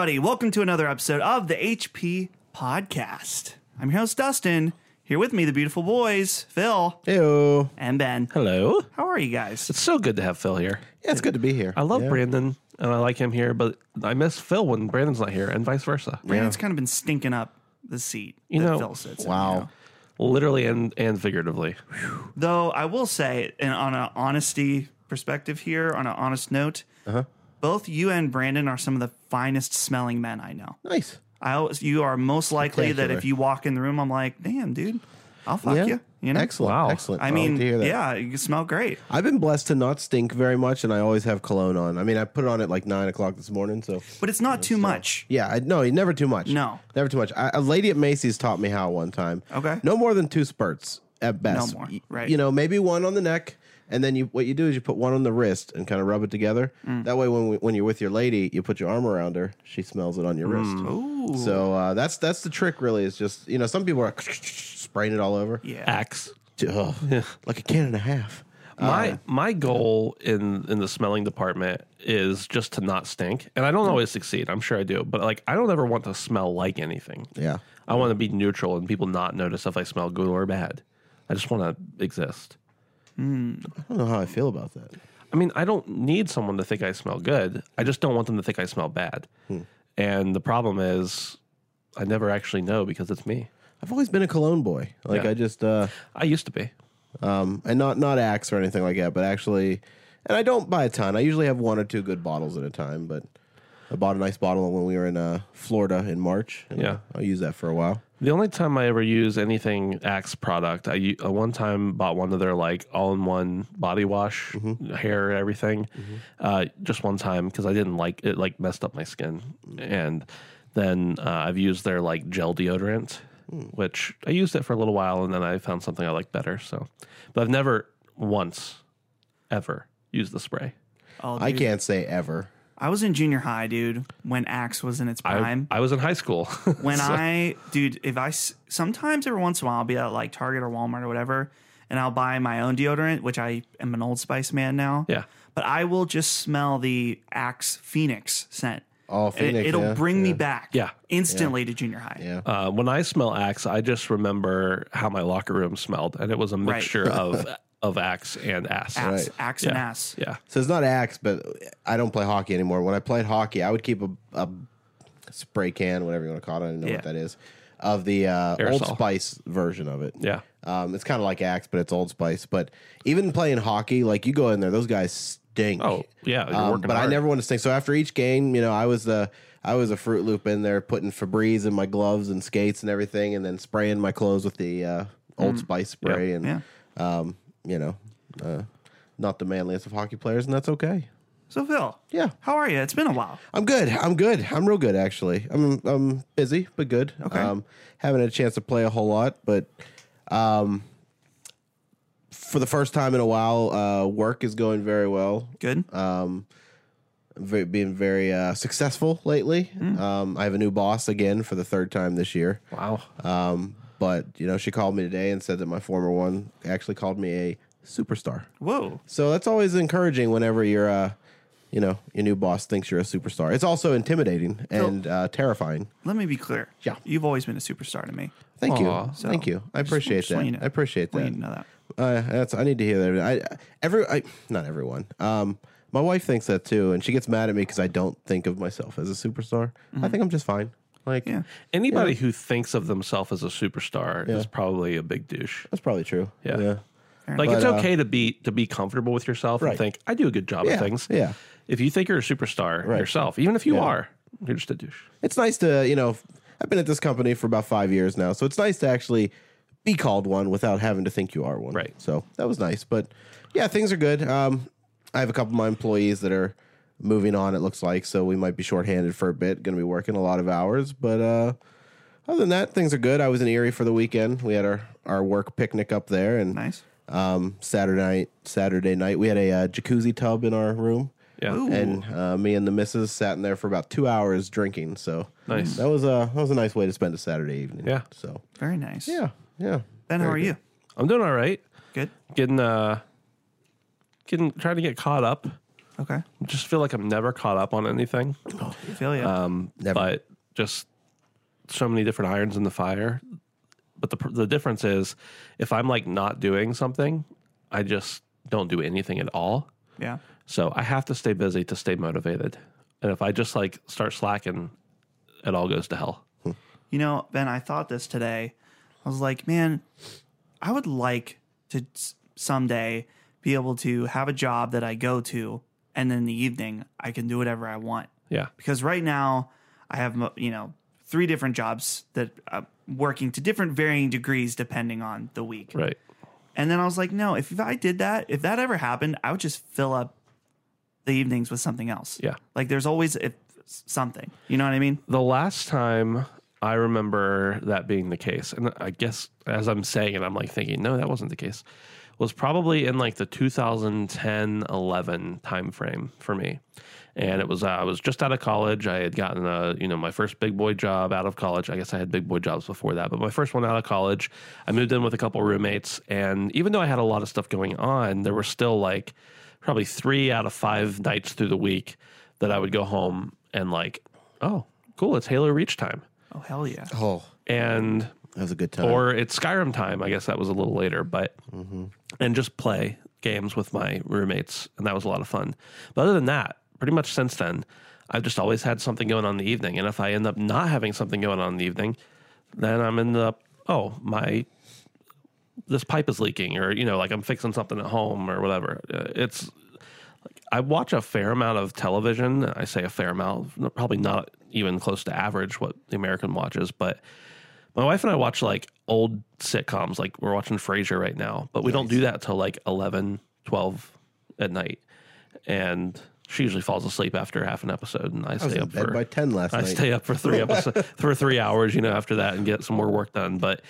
everybody. Welcome to another episode of the HP Podcast. I'm your host, Dustin. Here with me, the beautiful boys, Phil Heyo. and Ben. Hello. How are you guys? It's so good to have Phil here. Yeah, it's good to be here. I love Brandon, and I like him here, but I miss Phil when Brandon's not here, and vice versa. Brandon's kind of been stinking up the seat that Phil sits in. Wow. You know? Literally and figuratively. Though I will say, and on an honesty perspective here, on an honest note, both you and Brandon are some of the finest smelling men I know. Nice. You are most likely that Spectacular. if you walk in the room, I'm like, damn, dude, I'll fuck you. You know? Excellent. Wow. Excellent. I like mean, to hear that. yeah, you smell great. I've been blessed to not stink very much, and I always have cologne on. I mean, I put it on at like 9 o'clock this morning, so. But it's not too much. Yeah, no, never too much. No. Never too much. A lady at Macy's taught me how one time. Okay. No more than 2 spurts at best. No more, right. You know, maybe one on the neck, and then what you do is you put one on the wrist and kind of rub it together. That way, when you're with your lady, you put your arm around her, she smells it on your wrist. Ooh. So that's the trick, really, is just, you know, some people are spraying it all over. Yeah. Axe. Ugh, like a can and a half. My goal in the smelling department is just to not stink, and I don't always succeed. I'm sure I do, but like I don't ever want to smell like anything. Yeah. I want to be neutral and people not notice if I smell good or bad. I just want to exist. I don't know how I feel about that. I mean, I don't need someone to think I smell good. I just don't want them to think I smell bad. And the problem is, I never actually know because it's me. I've always been a cologne boy. Like Yeah. I just I used to be. and not Axe or anything like that, but actually, and I don't buy a ton. I usually have 1 or 2 good bottles at a time, but I bought a nice bottle when we were in Florida in March. And Yeah. I'll use that for a while. The only time I ever use anything Axe product, I one time bought one of their like all-in-one body wash, hair, everything. Just one time because I didn't like it, like messed up my skin. And then I've used their like gel deodorant, which I used it for a little while, and then I found something I like better. So, but I've never once ever used the spray. Oh, I dude. can't say ever. I was in junior high, dude, when Axe was in its prime. I was in high school. When sometimes every once in a while I'll be at like Target or Walmart or whatever, and I'll buy my own deodorant, which I am an Old Spice man now. Yeah. But I will just smell the Axe Phoenix scent. Oh, And Phoenix, it'll yeah. bring me back Yeah. instantly to junior high. Yeah. When I smell Axe, I just remember how my locker room smelled, and it was a mixture of Axe and ass. Axe, Right. Axe Yeah. and ass. Yeah. So it's not Axe, but I don't play hockey anymore. When I played hockey, I would keep a spray can, whatever you want to call it. I don't know Yeah. what that is, of the Old Aerosol. Spice version of it. Yeah. It's kind of like Axe, but it's Old Spice. But even playing hockey, like you go in there, those guys stink. Oh, yeah. You're working But I hard. never want to stink. So after each game, you know, I was a Fruit Loop in there, putting Febreze in my gloves and skates and everything, and then spraying my clothes with the Old Spice spray. And Yeah. you know, not the manliest of hockey players, and that's okay. So Phil, Yeah. how are you? It's been a while. I'm good. I'm real good, actually. I'm busy, but good. Okay. Haven't had a chance to play a whole lot, but for the first time in a while, work is going very well. Good. Being very successful lately. I have a new boss again for the 3rd time this year. Wow. But you know, she called me today and said that my former one actually called me a superstar. Whoa. So that's always encouraging whenever your new boss thinks you're a superstar. It's also intimidating and terrifying. Let me be clear. Yeah. You've always been a superstar to me. Thank Aw. you. Thank you. I appreciate just want that. you to know. I appreciate Want that. you to know that. I need to hear that. Not everyone. My wife thinks that too, and she gets mad at me because I don't think of myself as a superstar. I think I'm just fine. Like, Yeah. Anybody who thinks of themselves as a superstar is probably a big douche. that's probably true. Yeah. Like But, it's okay to be comfortable with yourself Right. and think I do a good job Yeah, of things. yeah. If you think you're a superstar Right. yourself, even if you Yeah. are, you're just a douche. It's nice to, you know, I've been at this company for about 5 years now, so it's nice to actually be called one without having to think you are one. Right. So that was nice. But yeah, things are good. I have a couple of my employees that are moving on, it looks like, so we might be shorthanded for a bit, going to be working a lot of hours. But other than that, things are good. I was in Erie for the weekend. We had our work picnic up there. And Nice. Saturday night, we had a jacuzzi tub in our room. Yeah. Ooh. And me and the missus sat in there for about 2 hours drinking. So Nice. That was a nice way to spend a Saturday evening. Yeah. So Very nice. yeah. Ben, how are Very you? I'm doing all right. Good. Trying to get caught up Okay. I just feel like I'm never caught up on anything. I feel you. Never. But just so many different irons in the fire. But the difference is, if I'm like not doing something, I just don't do anything at all. Yeah. So I have to stay busy to stay motivated. And if I just like start slacking, it all goes to hell. You know, Ben, I thought this today. I was like, man, I would like to someday be able to have a job that I go to, and in the evening I can do whatever I want. Yeah. Because right now I have, 3 different jobs that I'm working to different varying degrees depending on the week. Right. And then I was like, no, if I did that, if that ever happened, I would just fill up the evenings with something else. Yeah. Like there's always something. You know what I mean? The last time I remember that being the case, and I guess as I'm saying it, I'm like thinking, no, that wasn't the case, was probably in like the 2010-11 time frame for me. And it was, I was just out of college. I had gotten my first big boy job out of college. I guess I had big boy jobs before that, but my first one out of college, I moved in with a couple roommates. And even though I had a lot of stuff going on, there were still like probably 3 out of 5 nights through the week that I would go home and like, oh, cool, it's Halo Reach time. Oh, hell yeah. Oh, And that was a good time. or it's Skyrim time. I guess that was a little later, but and just play games with my roommates, and that was a lot of fun. But other than that, pretty much since then, I've just always had something going on in the evening. And if I end up not having something going on in the evening, then I'm in the this pipe is leaking, or like I'm fixing something at home or whatever. It's like I watch a fair amount of television. I say a fair amount, probably not even close to average what the American watches, but my wife and I watch like old sitcoms. Like we're watching Frasier right now, but we don't do that till like 11, 12 at night. And she usually falls asleep after half an episode, and I was stay in up bed for by 10 last I night. stay up for 3 episodes for 3 hours, after that, and get some more work done. But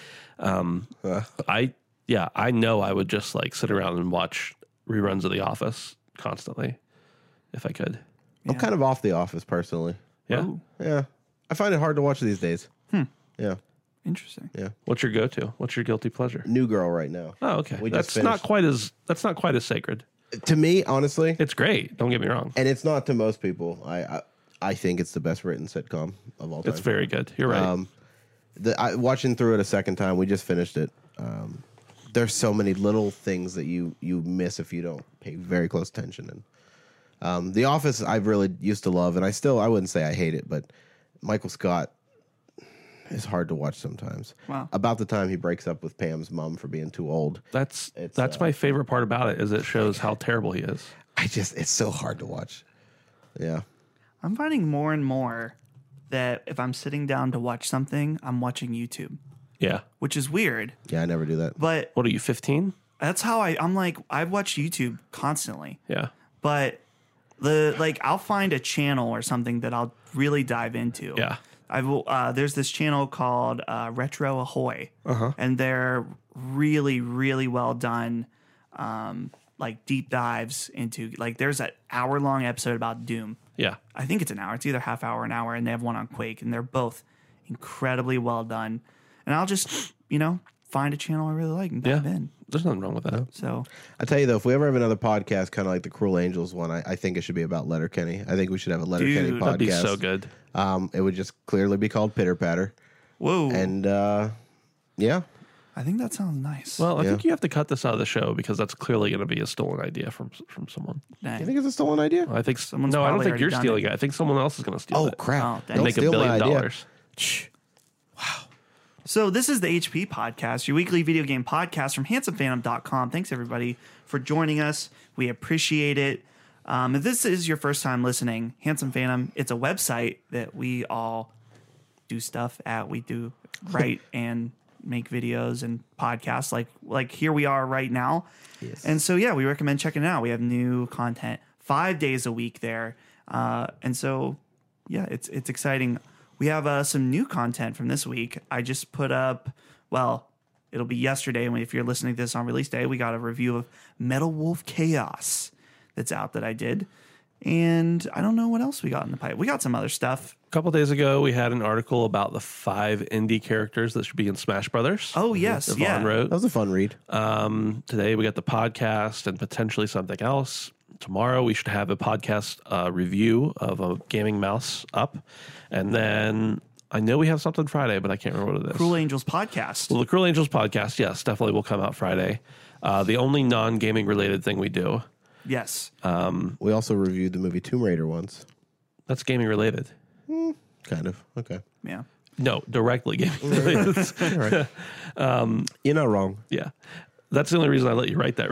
I know I would just like sit around and watch reruns of The Office constantly if I could. I'm kind of off The Office personally. Yeah. Ooh, Yeah. I find it hard to watch these days. Yeah. interesting. Yeah. What's your go-to? What's your guilty pleasure? New Girl right now. Oh, okay. We just That's not finished. quite as sacred. To me, honestly, It's great. Don't get me wrong. and it's not to most people. I think it's the best written sitcom of all time. It's very good. You're right. Watching through it a second time, we just finished it. There's so many little things that you miss if you don't pay very close attention. And The Office, I really used to love, and I wouldn't say I hate it, but Michael Scott is hard to watch sometimes. Wow. About the time he breaks up with Pam's mom for being too old, That's it's, my favorite part about it, is it shows how terrible he is. it's so hard to watch. Yeah. I'm finding more and more that if I'm sitting down to watch something, I'm watching YouTube, Yeah. which is weird. Yeah, I never do that. But What are you, 15? that's how I'm like, I watch YouTube constantly. Yeah. But I'll find a channel or something that I'll really dive into. Yeah. There's this channel called Retro Ahoy, and they're really, really well done, like deep dives into like there's an hour-long episode about Doom. Yeah. I think it's an hour. It's either half hour, an hour, and they have one on Quake, and they're both incredibly well done. And I'll just find a channel I really like and dive in. There's nothing wrong with that. So I tell you though, if we ever have another podcast, kind of like the Cruel Angels one, I think it should be about Letterkenny. I think we should have a Letterkenny Dude, podcast. That'd be so good. It would just clearly be called Pitter Patter, whoa, and yeah, I think that sounds nice. Well, I think you have to cut this out of the show because that's clearly going to be a stolen idea from someone. Dang. you think it's a stolen idea? I think Someone's no, I don't probably think already you're done stealing it. it. I think someone else is going to steal Oh it crap! Oh, dang. and make $1 billion. So this is the HP Podcast, your weekly video game podcast from handsomephantom.com. Thanks, everybody, for joining us. We appreciate it. If this is your first time listening, Handsome Phantom, it's a website that we all do stuff at. We do write and make videos and podcasts like here we are right now. Yes. And so, yeah, we recommend checking it out. We have new content 5 days a week there. And so, yeah, it's exciting. We have some new content from this week. I just put up, well, it'll be yesterday. If you're listening to this on release day, we got a review of Metal Wolf Chaos that's out that I did. And I don't know what else we got in the pipe. We got some other stuff. A couple days ago, we had an article about the 5 indie characters that should be in Smash Brothers. Oh, yes. Yvonne Yeah. wrote. That was a fun read. Today, we got the podcast and potentially something else. Tomorrow, we should have a podcast review of a gaming mouse up. And then I know we have something Friday, but I can't remember what it is. Cruel Angels podcast. Well, the Cruel Angels podcast, yes, definitely will come out Friday. The only non-gaming related thing we do. Yes. We also reviewed the movie Tomb Raider once. That's gaming related. Kind of. Okay. Yeah. No, directly gaming related. All right. You're not wrong. Yeah. That's the only reason I let you write that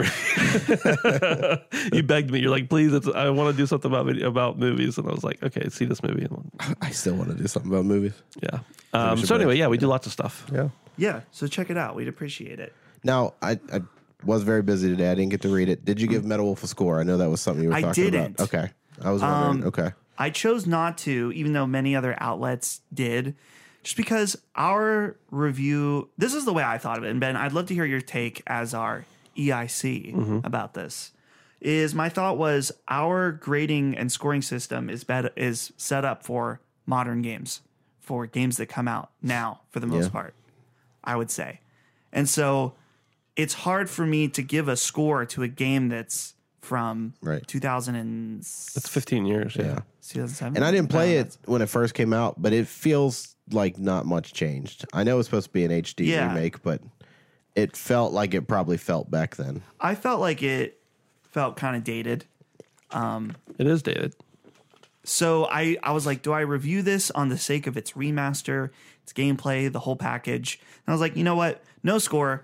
review. You begged me. You're like, please, I want to do something about movies. And I was like, okay, see this movie. I still want to do something about movies. Yeah. So anyway, yeah, we do lots of stuff. Yeah. Yeah. So check it out. We'd appreciate it. Now, I was very busy today. I didn't get to read it. Did you give Metal Wolf a score? I know that was something you were I talking didn't. about. Okay. I was wondering. Okay. I chose not to, even though many other outlets did, just because our review, this is the way I thought of it. And Ben, I'd love to hear your take as our EIC about this. My thought was our grading and scoring system is set up for modern games, for games that come out now for the most part, I would say. And so it's hard for me to give a score to a game that's from 2000 That's 15 years. Yeah. 2007. And I didn't play it when it first came out, but it feels like not much changed. I know it's supposed to be an HD remake, but it felt like it probably felt back then. I felt like it felt kind of dated. It is dated. So I was like, do I review this on the sake of its remaster, its gameplay, the whole package? And I was like, you know what? No score.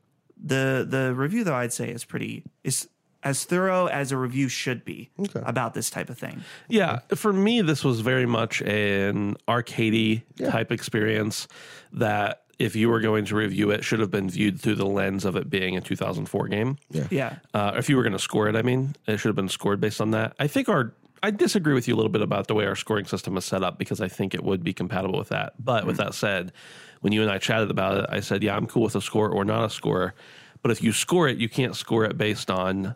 The review, though, I'd say is as thorough as a review should be about this type of thing. Yeah, for me, this was very much an arcadey type experience that if you were going to review it, should have been viewed through the lens of it being a 2004 game. Yeah. If you were going to score it, I mean, it should have been scored based on that. I disagree with you a little bit about the way our scoring system is set up because I think it would be compatible with that. But with that said, when you and I chatted about it, I said, yeah, I'm cool with a score or not a score. But if you score it, you can't score it based on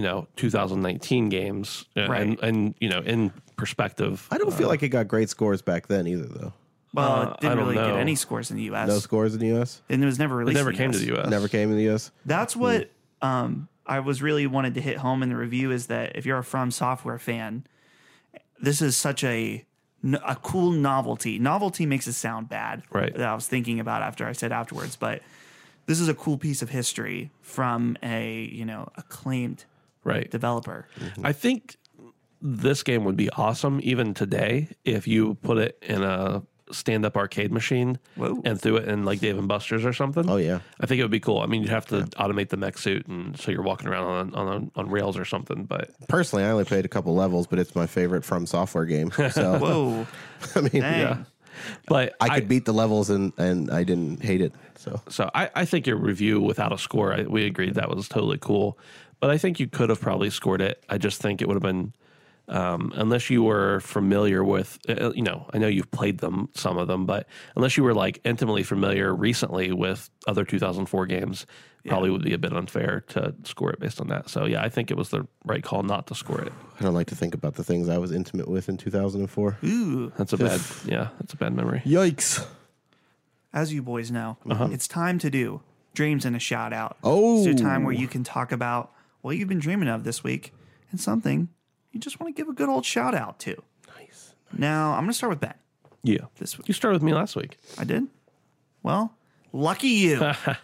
2019 games and in perspective. I don't feel like it got great scores back then either, though. Well, it didn't I don't really get know. any scores in the U.S. No scores in the U.S.? And it was never It released. never in came US. to the U.S. Never came in the U.S.? That's what I was really wanted to hit home in the review is that if you're a From Software fan, this is such a cool novelty. Novelty makes it sound bad. Right. That I was thinking about after I said afterwards, but this is a cool piece of history from a acclaimed developer. I think this game would be awesome even today if you put it in a stand-up arcade machine and threw it in like Dave and Buster's or something. Oh, yeah. I think it would be cool. I mean, you'd have to automate the mech suit, and so you're walking around on rails or something. But Personally, I only played a couple levels, but it's my favorite From Software game. So, Whoa. I mean, Dang. but I could beat the levels and I didn't hate it. So I think your review without a score, we agreed that was totally cool. But I think you could have probably scored it. I just think it would have been, unless you were familiar with, I know you've played some of them, but unless you were like intimately familiar recently with other 2004 games, probably would be a bit unfair to score it based on that. So yeah, I think it was the right call not to score it. I don't like to think about the things I was intimate with in 2004. Ooh. That's a bad memory. Yikes. As you boys know, it's time to do dreams and a shout out. Oh. It's a time where you can talk about what you've been dreaming of this week and something you just want to give a good old shout out to. Nice. Now, I'm going to start with Ben Yeah. this week. You started with me last week. I did? Well, lucky you.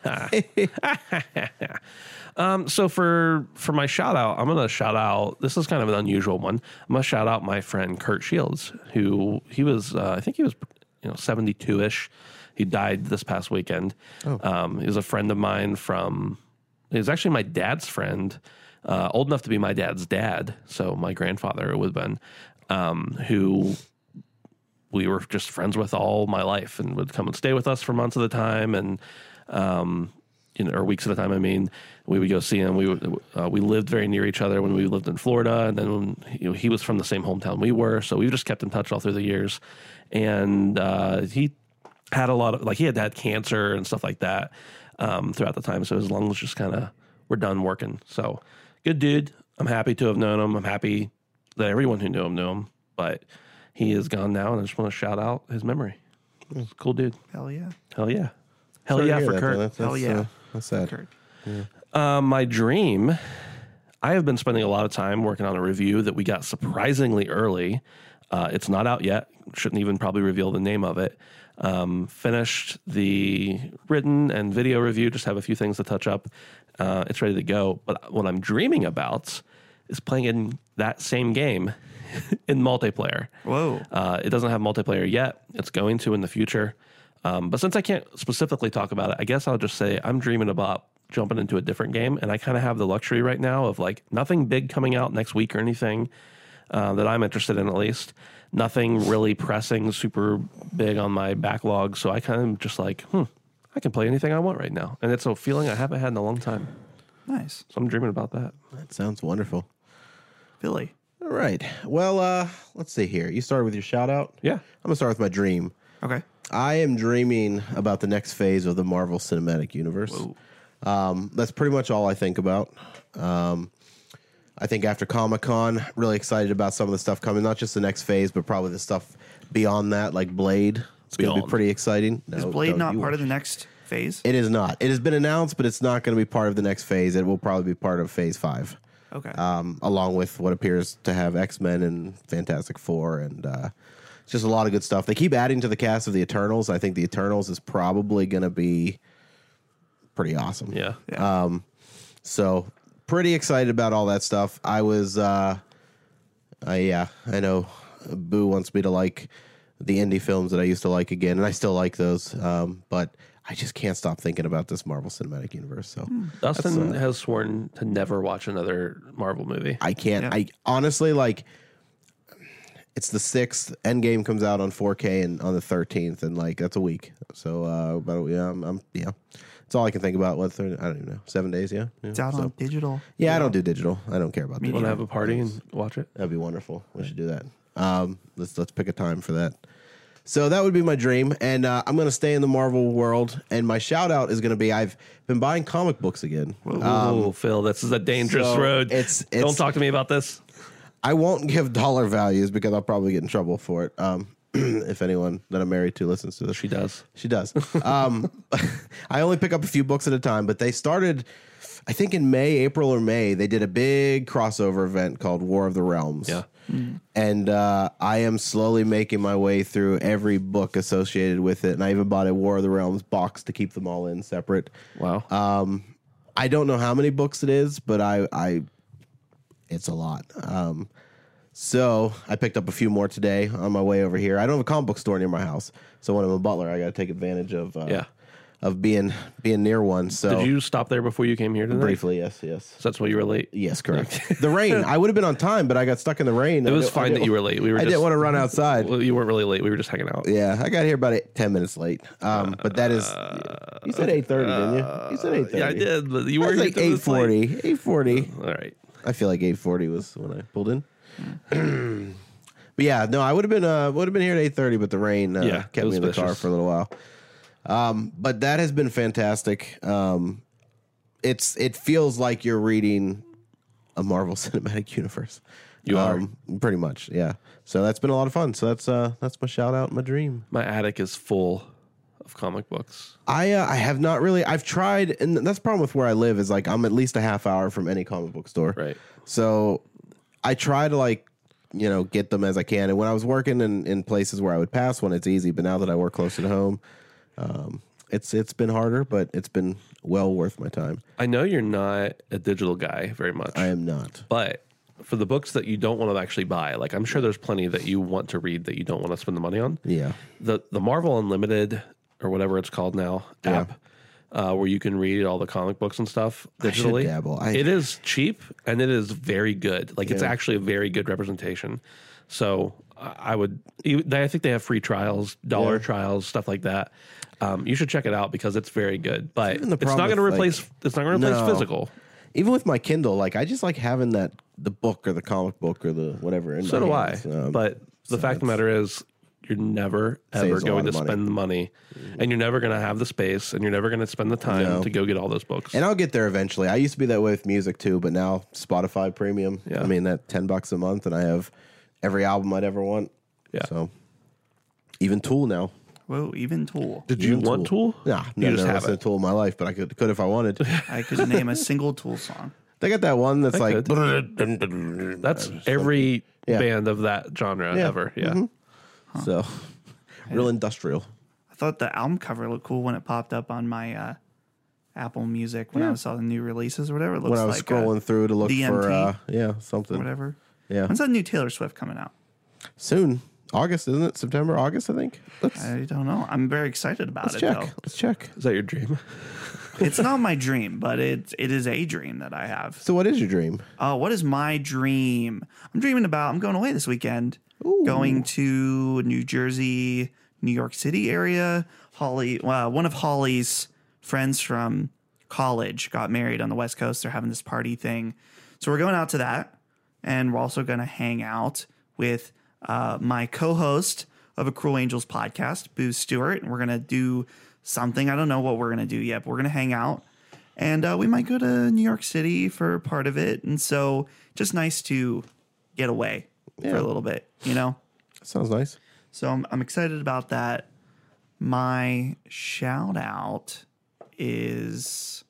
So for my shout out, I'm going to shout out, this is kind of an unusual one. I'm going to shout out my friend Kurt Shields, who he was, I think he was 72-ish. He died this past weekend. He was a friend of mine he was actually my dad's friend, old enough to be my dad's dad. So my grandfather would have been, who we were just friends with all my life and would come and stay with us for months at a time. And, or weeks at a time. I mean, we would go see him. We lived very near each other when we lived in Florida, and then when, he was from the same hometown we were, so we just kept in touch all through the years. And he had a lot of he had cancer and stuff like that throughout the time. So his lungs just kind of were done working. So good dude. I'm happy to have known him. I'm happy that everyone who knew him, but he is gone now, and I just want to shout out his memory. He's a cool dude. Hell yeah. Hell yeah. Hell Sorry to yeah hear for that, Kurt. though. Hell yeah. That's sad. Kurt. My dream, I have been spending a lot of time working on a review that we got surprisingly early. It's not out yet. Shouldn't even probably reveal the name of it. Finished the written and video review. Just have a few things to touch up. It's ready to go. But what I'm dreaming about is playing in that same game in multiplayer. Whoa. It doesn't have multiplayer yet. It's going to in the future. But since I can't specifically talk about it, I guess I'll just say I'm dreaming about jumping into a different game. And I kind of have the luxury right now of like nothing big coming out next week or anything that I'm interested in, at least. Nothing really pressing super big on my backlog. So I kind of just like, I can play anything I want right now. And it's a feeling I haven't had in a long time. Nice. So I'm dreaming about that. That sounds wonderful. Philly. All right. Well, let's see here. You started with your shout out. Yeah. I'm gonna start with my dream. Okay. I am dreaming about the next phase of the Marvel Cinematic Universe. That's pretty much all I think about. I think after Comic-Con, really excited about some of the stuff coming. Not just the next phase, but probably the stuff beyond that, like Blade. It's going to be Beyond. pretty exciting. Is Blade not part of the next phase? It is not. It has been announced, but it's not going to be part of the next phase. It will probably be part of Phase 5. Okay. Along with what appears to have X-Men and Fantastic Four, and it's just a lot of good stuff. They keep adding to the cast of the Eternals. I think the Eternals is probably going to be pretty awesome. Yeah. So pretty excited about all that stuff. I know Boo wants me to like the indie films that I used to like again, and I still like those. But I just can't stop thinking about this Marvel Cinematic Universe. So Dustin has sworn to never watch another Marvel movie. I can't. Yeah. I honestly like. It's the 6th. Endgame comes out on 4K and on the 13th, and like that's a week. So, but yeah, that's all I can think about. I don't even know. 7 days. Yeah. It's out on digital. Yeah, I don't do digital. I don't care about You digital. want to have a party and watch it? That'd be wonderful. We should do that. Let's pick a time for that. So that would be my dream, and I'm going to stay in the Marvel world. And my shout out is going to be I've been buying comic books again. Oh, Phil, this is a dangerous so road. it's- Don't talk to me about this. I won't give dollar values because I'll probably get in trouble for it. If anyone that I'm married to listens to this, She does. She does. I only pick up a few books at a time, but they started, I think in April or May, they did a big crossover event called War of the Realms. Yeah. And I am slowly making my way through every book associated with it. And I even bought a War of the Realms box to keep them all in separate. Wow. I don't know how many books it is, but I it's a lot. So I picked up a few more today on my way over here. I don't have a comic book store near my house, so when I'm a butler, I got to take advantage of being near one. So Did you stop there before you came here today? briefly, yes. So that's why you were late? Yes, correct. The rain. I would have been on time, but I got stuck in the rain. It was fine that you were late. We were. I didn't want to run outside. Well, you weren't really late. We were just hanging out. Yeah, I got here about 10 minutes late. But that is, you said 8:30, didn't you? You said 8:30. Yeah, I did. But you I were was like 8:40. 8:40. All right. I feel like 8:40 was when I pulled in. But yeah, no, I would have been here at 8:30, but the rain it kept was me in the car vicious. for a little while. But that has been fantastic. It feels like you're reading a Marvel Cinematic Universe. You are. Pretty much, yeah. So that's been a lot of fun. So that's my shout out, my dream. My attic is full of comic books. I have not really. I've tried, and that's the problem with where I live is like I'm at least a half hour from any comic book store. Right. So I try to get them as I can. And when I was working in places where I would pass one, it's easy. But now that I work closer to home, it's been harder, but it's been well worth my time. I know you're not a digital guy very much. I am not. But for the books that you don't want to actually buy, like I'm sure there's plenty that you want to read that you don't want to spend the money on. Yeah. The Marvel Unlimited or whatever it's called now app, where you can read all the comic books and stuff digitally. I should dabble. It is cheap and it is very good. Like it's actually a very good representation. So I think they have free trials, dollar trials, stuff like that. You should check it out because it's very good. But Even the it's not problem going to with, replace. It's not going to replace No. physical. Even with my Kindle, I just like having the book or the comic book or the whatever. In So my do I. hands. But the fact of the matter is, you're never ever Saves a going lot to of spend the money, and you're never going to have the space, and you're never going to spend the time No. to go get all those books. And I'll get there eventually. I used to be that way with music too, but now Spotify Premium. Yeah. I mean, that $10 a month, and I have every album I'd ever want. Yeah. So even Tool now. Whoa, even Tool. Did you Even want Tool? Nah, You never just have listened it. to Tool in my life, but I could if I wanted. I could name a single Tool song. They got that one that's like. That's every Yeah. band of that genre Yeah. ever. Yeah. Mm-hmm. So real industrial. I thought the album cover looked cool when it popped up on my Apple Music when I saw the new releases or whatever. It looks When I was like scrolling through to look DMT for something. whatever. Yeah. When's that new Taylor Swift coming out? Soon. August, isn't it? September, August, I think. Let's I don't know. I'm very excited about it check. though. Let's check. Is that your dream? It's not my dream, but it is a dream that I have. So what is your dream? Oh, what is my dream? I'm going away this weekend. Going to New Jersey, New York City area. One of Holly's friends from college got married on the West Coast. They're having this party thing. So we're going out to that. And we're also going to hang out with my co-host of a Cruel Angels podcast, Boo Stewart. And we're going to do something. I don't know what we're going to do yet, but we're going to hang out. And we might go to New York City for part of it. And so just nice to get away for a little bit, you know? Sounds nice. So I'm excited about that. My shout out is,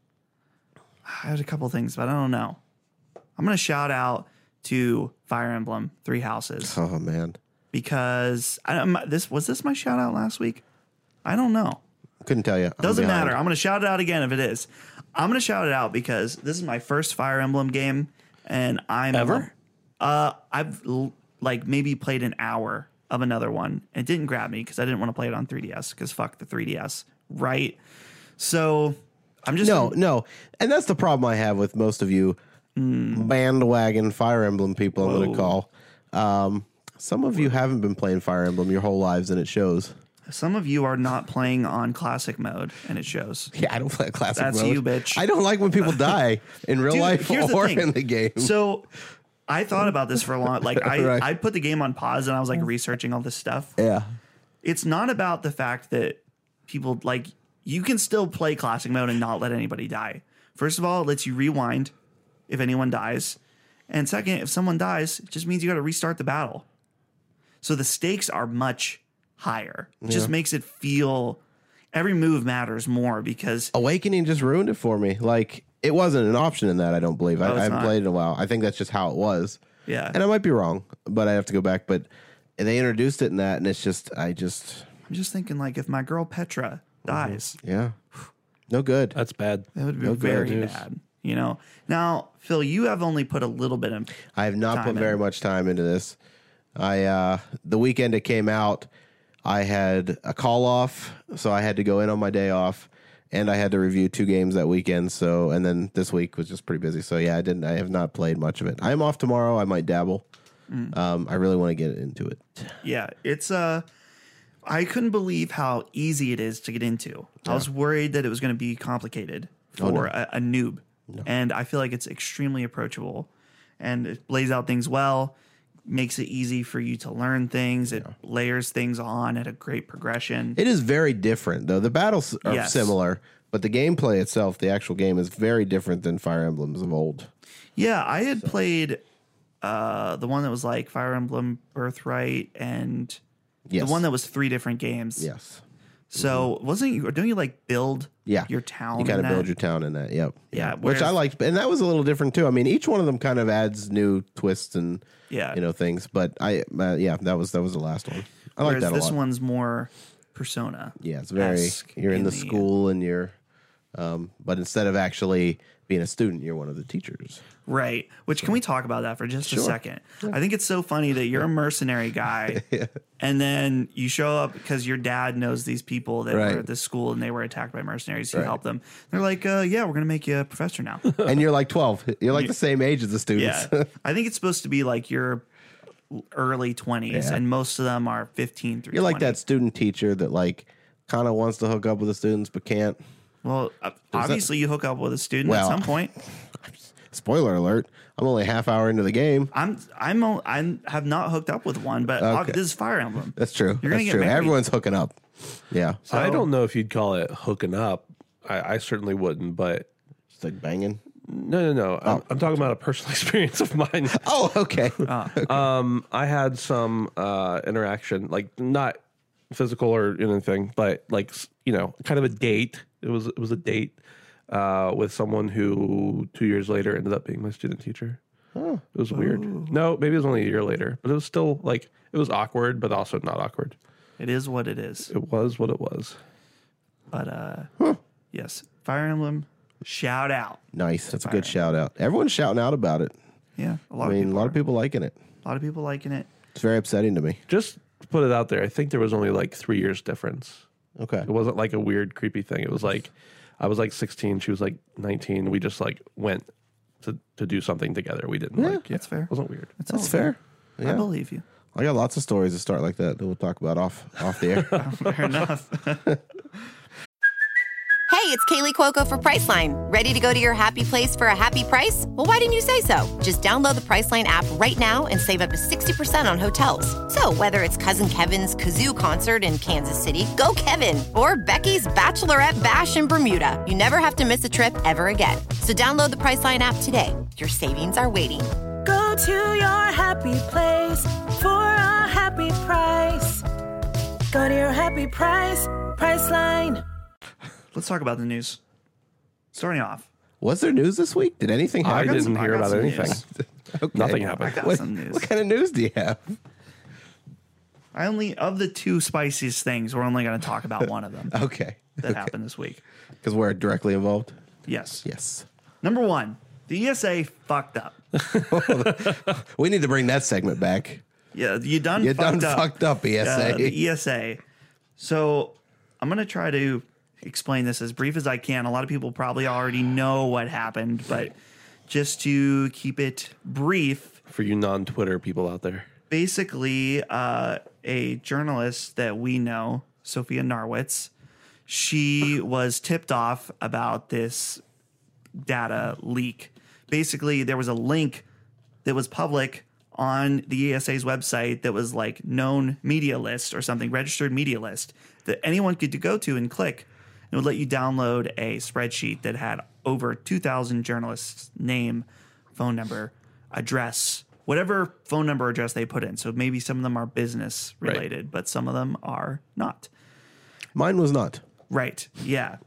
I had a couple things, but I don't know. I'm going to shout out to Fire Emblem Three Houses Oh man. because was this my shout out last week? I don't know. Couldn't tell you. Doesn't matter. I'm going to shout it out again if it is. I'm going to shout it out because this is my first Fire Emblem game, and Ever? I've maybe played an hour of another one. It didn't grab me because I didn't want to play it on 3DS because fuck the 3DS, right? So I'm just No. And that's the problem I have with most of you bandwagon Fire Emblem people, I'm going to call. Some of you haven't been playing Fire Emblem your whole lives, and it shows. Some of you are not playing on classic mode, and it shows. Yeah, I don't play classic That's mode. you, bitch. I don't like when people die in real Dude, life here's the or thing. in the game. So I thought about this for a long. Like Right. I put the game on pause and I was like researching all this stuff. Yeah. It's not about the fact that people like you can still play classic mode and not let anybody die. First of all, it lets you rewind if anyone dies. And second, if someone dies, it just means you got to restart the battle. So the stakes are much higher. It just makes it feel every move matters more because Awakening just ruined it for me. Like, it wasn't an option in that, I don't believe. I it's haven't not. played in a while. I think that's just how it was. yeah. And I might be wrong, but I have to go back. But they introduced it in that, and it's just, I'm just thinking like if my girl Petra dies, yeah. No good. That's bad. that would be No good very news. bad. You know. Now, Phil, you have only put a little bit of I have not put time very in. much time into this. The weekend it came out, I had a call off, so I had to go in on my day off, and I had to review 2 games that weekend. So, and then this week was just pretty busy. So yeah, I have not played much of it. I'm off tomorrow. I might dabble. I really want to get into it. Yeah, it's I couldn't believe how easy it is to get into. I was worried that it was going to be complicated for a noob, and I feel like it's extremely approachable, and it lays out things well, makes it easy for you to learn things. It layers things on at a great progression. It is very different, though. The battles are Yes. similar, but the gameplay itself, the actual game, is very different than Fire Emblems of old. Yeah, I had played the one that was like Fire Emblem Birthright and Yes. the one that was 3 different games. Yes. So don't you like build Yeah. your town? You kind in of that? build your town in that. Yep. Yeah, Which I whereas- liked, and that was a little different too. I mean, each one of them kind of adds new twists and Yeah. things. But that was the last one. I like Whereas that a this lot. one's more Persona. Yeah, it's very. esque You're in the the- school and you're, but instead of actually being a student, you're one of the teachers. Right. Which can we talk about that for just a second? I think it's so funny that you're a mercenary guy and then you show up because your dad knows these people that Right. were at this school and they were attacked by mercenaries who helped them. They're like, yeah, we're going to make you a professor now. And you're like 12. You're like the same age as the students. Yeah. I think it's supposed to be like your early 20s and most of them are 15 through You're 20. like that student teacher that like kind of wants to hook up with the students but can't. Well, obviously you hook up with a student Well, at some point. Spoiler alert. I'm only a half hour into the game. I have not hooked up with one, but Okay. this is Fire Emblem. That's true. You're gonna That's get true. married. Everyone's hooking up. Yeah. So- I don't know if you'd call it hooking up. I certainly wouldn't, but It's like banging. no. I'm talking about a personal experience of mine. Oh, okay. I had some interaction, like not physical or anything, but like kind of a date. It was a date with someone who 2 years later ended up being my student teacher. Oh. It was weird. No, maybe it was only a year later, but it was still like it was awkward, but also not awkward. It is what it is. It was what it was. But yes, Fire Emblem. Shout out. Nice. That's a good shout out. Everyone's shouting out about it. Yeah, a I lot mean, a lot of of people liking it. a lot of people liking it. It's very upsetting to me. Just to put it out there, I think there was only like 3 years difference. Okay. It wasn't like a weird, creepy thing. It was like I was like 16, she was like 19. We just like went to do something together. We didn't That's fair. It wasn't weird. That's That's all fair. I Yeah. believe you. I got lots of stories that start like that we'll talk about off the air. Fair enough. Hey, it's Kaylee Cuoco for Priceline. Ready to go to your happy place for a happy price? Well, why didn't you say so? Just download the Priceline app right now and save up to 60% on hotels. So whether it's Cousin Kevin's Kazoo concert in Kansas City, go Kevin, or Becky's Bachelorette Bash in Bermuda, you never have to miss a trip ever again. So download the Priceline app today. Your savings are waiting. Go to your happy place for a happy price. Go to your happy price, Priceline. Let's talk about the news. Starting off, Was there news this week? Did anything I happen? didn't hear got about some anything. news. Okay. Nothing I happened. got some news. What kind of news do you have? Of the two spiciest things, we're only going to talk about one of them Okay. that happened this week. Because we're directly involved? Yes. Yes. Number one, the ESA fucked up. We need to bring that segment back. Yeah, you done You fucked done up. fucked up, ESA. The ESA. So I'm going to try to explain this as brief as I can. A lot of people probably already know what happened, but just to keep it brief, For you non-Twitter people out there. basically a journalist that we know, Sophia Narwitz, she was tipped off about this data leak. Basically, there was a link that was public on the ESA's website that was like known media list or something, registered media list that anyone could go to and click. It would let you download a spreadsheet that had over 2,000 journalists' name, phone number, address, whatever phone number address they put in. So maybe some of them are business related, but some of them are not. Mine was not. Right. Yeah.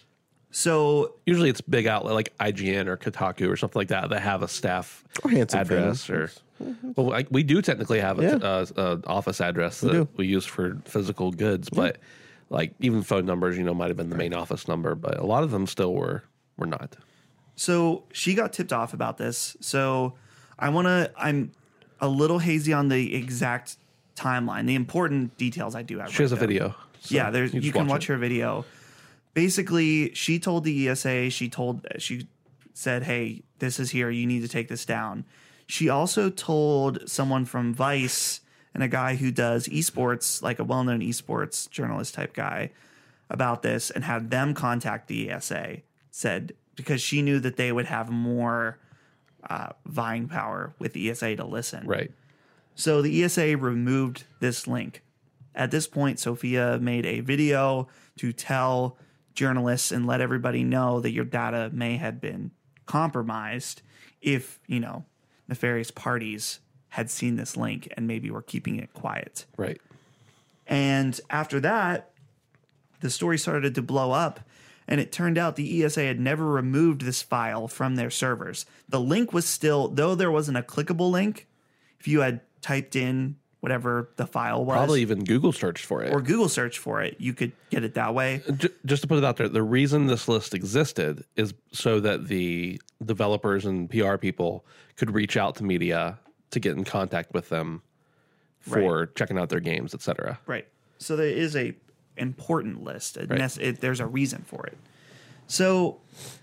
So Usually it's big outlet like IGN or Kotaku or something like that that have a staff Or Handsome address. Fans. Well, we do technically have Yeah. a office address that do. we use for physical goods, but like even phone numbers, might have been the main office number, but a lot of them still were not. So she got tipped off about this. So I'm a little hazy on the exact timeline. The important details I do have. She has a right, though. video. so Yeah, you just can watch it. her video. Basically, she told the ESA, she said, hey, this is here. You need to take this down. She also told someone from Vice and a guy who does esports, like a well-known esports journalist type guy, about this and had them contact the ESA, said, because she knew that they would have more vying power with the ESA to listen. Right. So the ESA removed this link. At this point, Sophia made a video to tell journalists and let everybody know that your data may have been compromised if, nefarious parties had seen this link and maybe were keeping it quiet. Right. And after that, the story started to blow up. And it turned out the ESA had never removed this file from their servers. The link was still, though there wasn't a clickable link, if you had typed in whatever the file was, Probably even Google searched for it. or Google search for it, you could get it that way. Just to put it out there, the reason this list existed is so that the developers and PR people could reach out to media to get in contact with them for checking out their games, etc. Right. So there is a important list. Right. There's a reason for it. So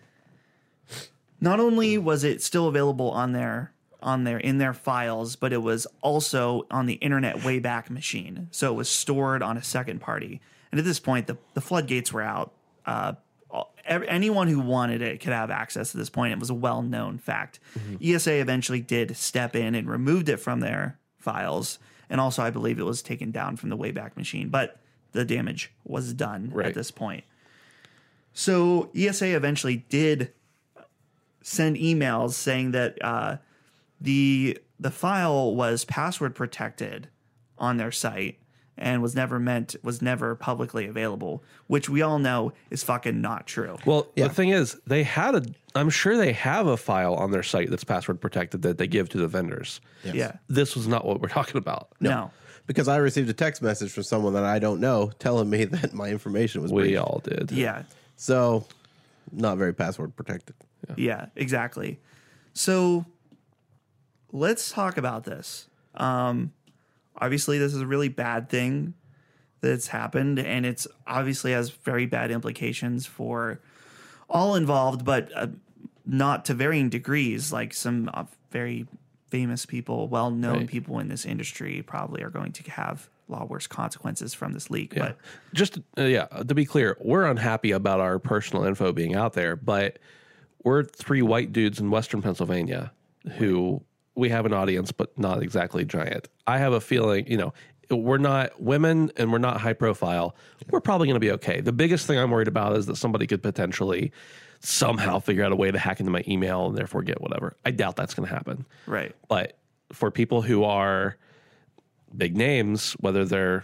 not only was it still available in their files, but it was also on the Internet Wayback Machine. So it was stored on a second party. And at this point, the floodgates were out. anyone who wanted it could have access to this point. It was a well-known fact. ESA eventually did step in and removed it from their files. And also, I believe it was taken down from the Wayback Machine, but the damage was done at this point. So ESA eventually did send emails saying that the file was password protected on their site and was never publicly available, which we all know is fucking not true. Well, the thing is, I'm sure they have a file on their site that's password protected that they give to the vendors. Yes. Yeah. This was not what we're talking about. No. Because I received a text message from someone that I don't know telling me that my information was We breached. all did. Yeah. So, not very password protected. Yeah, exactly. So let's talk about this. Obviously, this is a really bad thing that's happened, and it's obviously has very bad implications for all involved, but not to varying degrees. Like some very famous people, well-known people in this industry probably are going to have a lot worse consequences from this leak. Yeah. But Just, to be clear, we're unhappy about our personal info being out there, but we're 3 white dudes in Western Pennsylvania who we have an audience, but not exactly giant. I have a feeling, we're not women and we're not high profile. We're probably going to be okay. The biggest thing I'm worried about is that somebody could potentially somehow figure out a way to hack into my email and therefore get whatever. I doubt that's going to happen. right. But for people who are big names, whether they're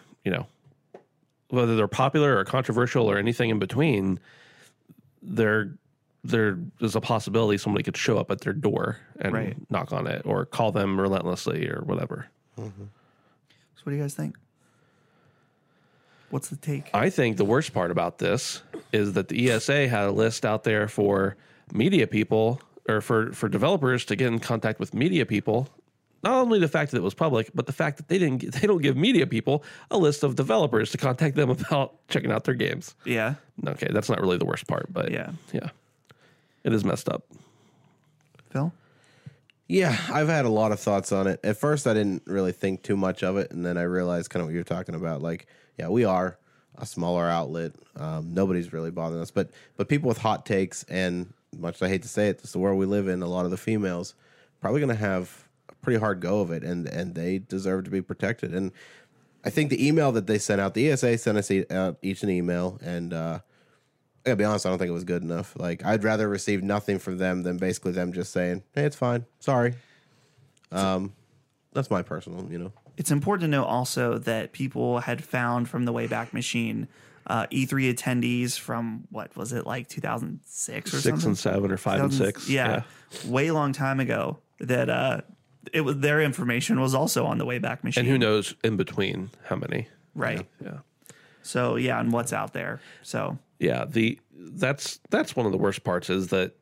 popular or controversial or anything in between, there is a possibility somebody could show up at their door and knock on it or call them relentlessly or whatever. So what do you guys think? What's the take? I think the worst part about this is that the ESA had a list out there for media people or for developers to get in contact with media people. Not only the fact that it was public, but the fact that they don't give media people a list of developers to contact them about checking out their games. Yeah. Okay, that's not really the worst part, but yeah. It is messed up. Phil? Yeah, I've had a lot of thoughts on it. At first, I didn't really think too much of it, and then I realized kind of what you're talking about. Like, yeah, we are a smaller outlet. Nobody's really bothering us, but people with hot takes, and much as I hate to say it, this is the world we live in. A lot of the females probably going to have a pretty hard go of it, and they deserve to be protected. And I think the email that they sent out, the ESA sent us out each an email, and I gotta be honest, I don't think it was good enough. Like, I'd rather receive nothing from them than basically them just saying, "Hey, it's fine. Sorry." That's my personal, It's important to note also that people had found from the Wayback Machine E3 attendees from, what was it, like 2006 or 6 something? and 7 or 5 and 6. Yeah, way long time ago that it was their information was also on the Wayback Machine. And who knows in between how many. Right. Yeah. So, yeah, and what's out there. So, Yeah, that's one of the worst parts is that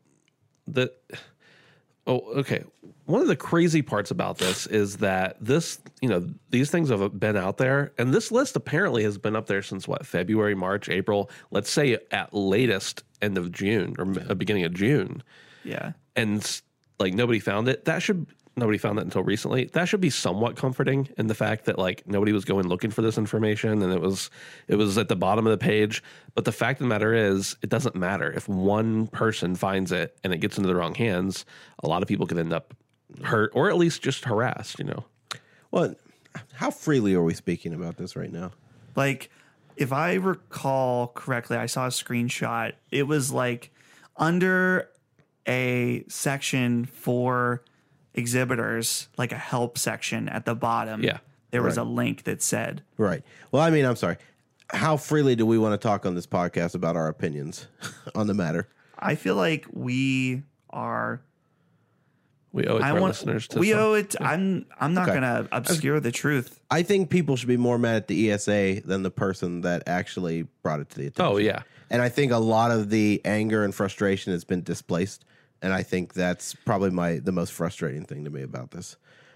one of the crazy parts about this is that these things have been out there, and this list apparently has been up there since February, March, April, let's say at latest end of June or beginning of June. yeah. And like nobody found it. Nobody found that until recently. That should be somewhat comforting in the fact that like nobody was going looking for this information and it was at the bottom of the page. But the fact of the matter is, it doesn't matter. If one person finds it and it gets into the wrong hands, a lot of people could end up hurt or at least just harassed, Well, how freely are we speaking about this right now? Like, if I recall correctly, I saw a screenshot. It was like under a section for exhibitors, like a help section at the bottom. Yeah. There was a link that said, Right. Well, I mean, I'm sorry. How freely do we want to talk on this podcast about our opinions on the matter? I feel like we are. We owe it to our listeners. We owe it. I'm not Okay. going to obscure the truth. I think people should be more mad at the ESA than the person that actually brought it to the attention. Oh, yeah. And I think a lot of the anger and frustration has been displaced. And I think that's probably the most frustrating thing to me about this.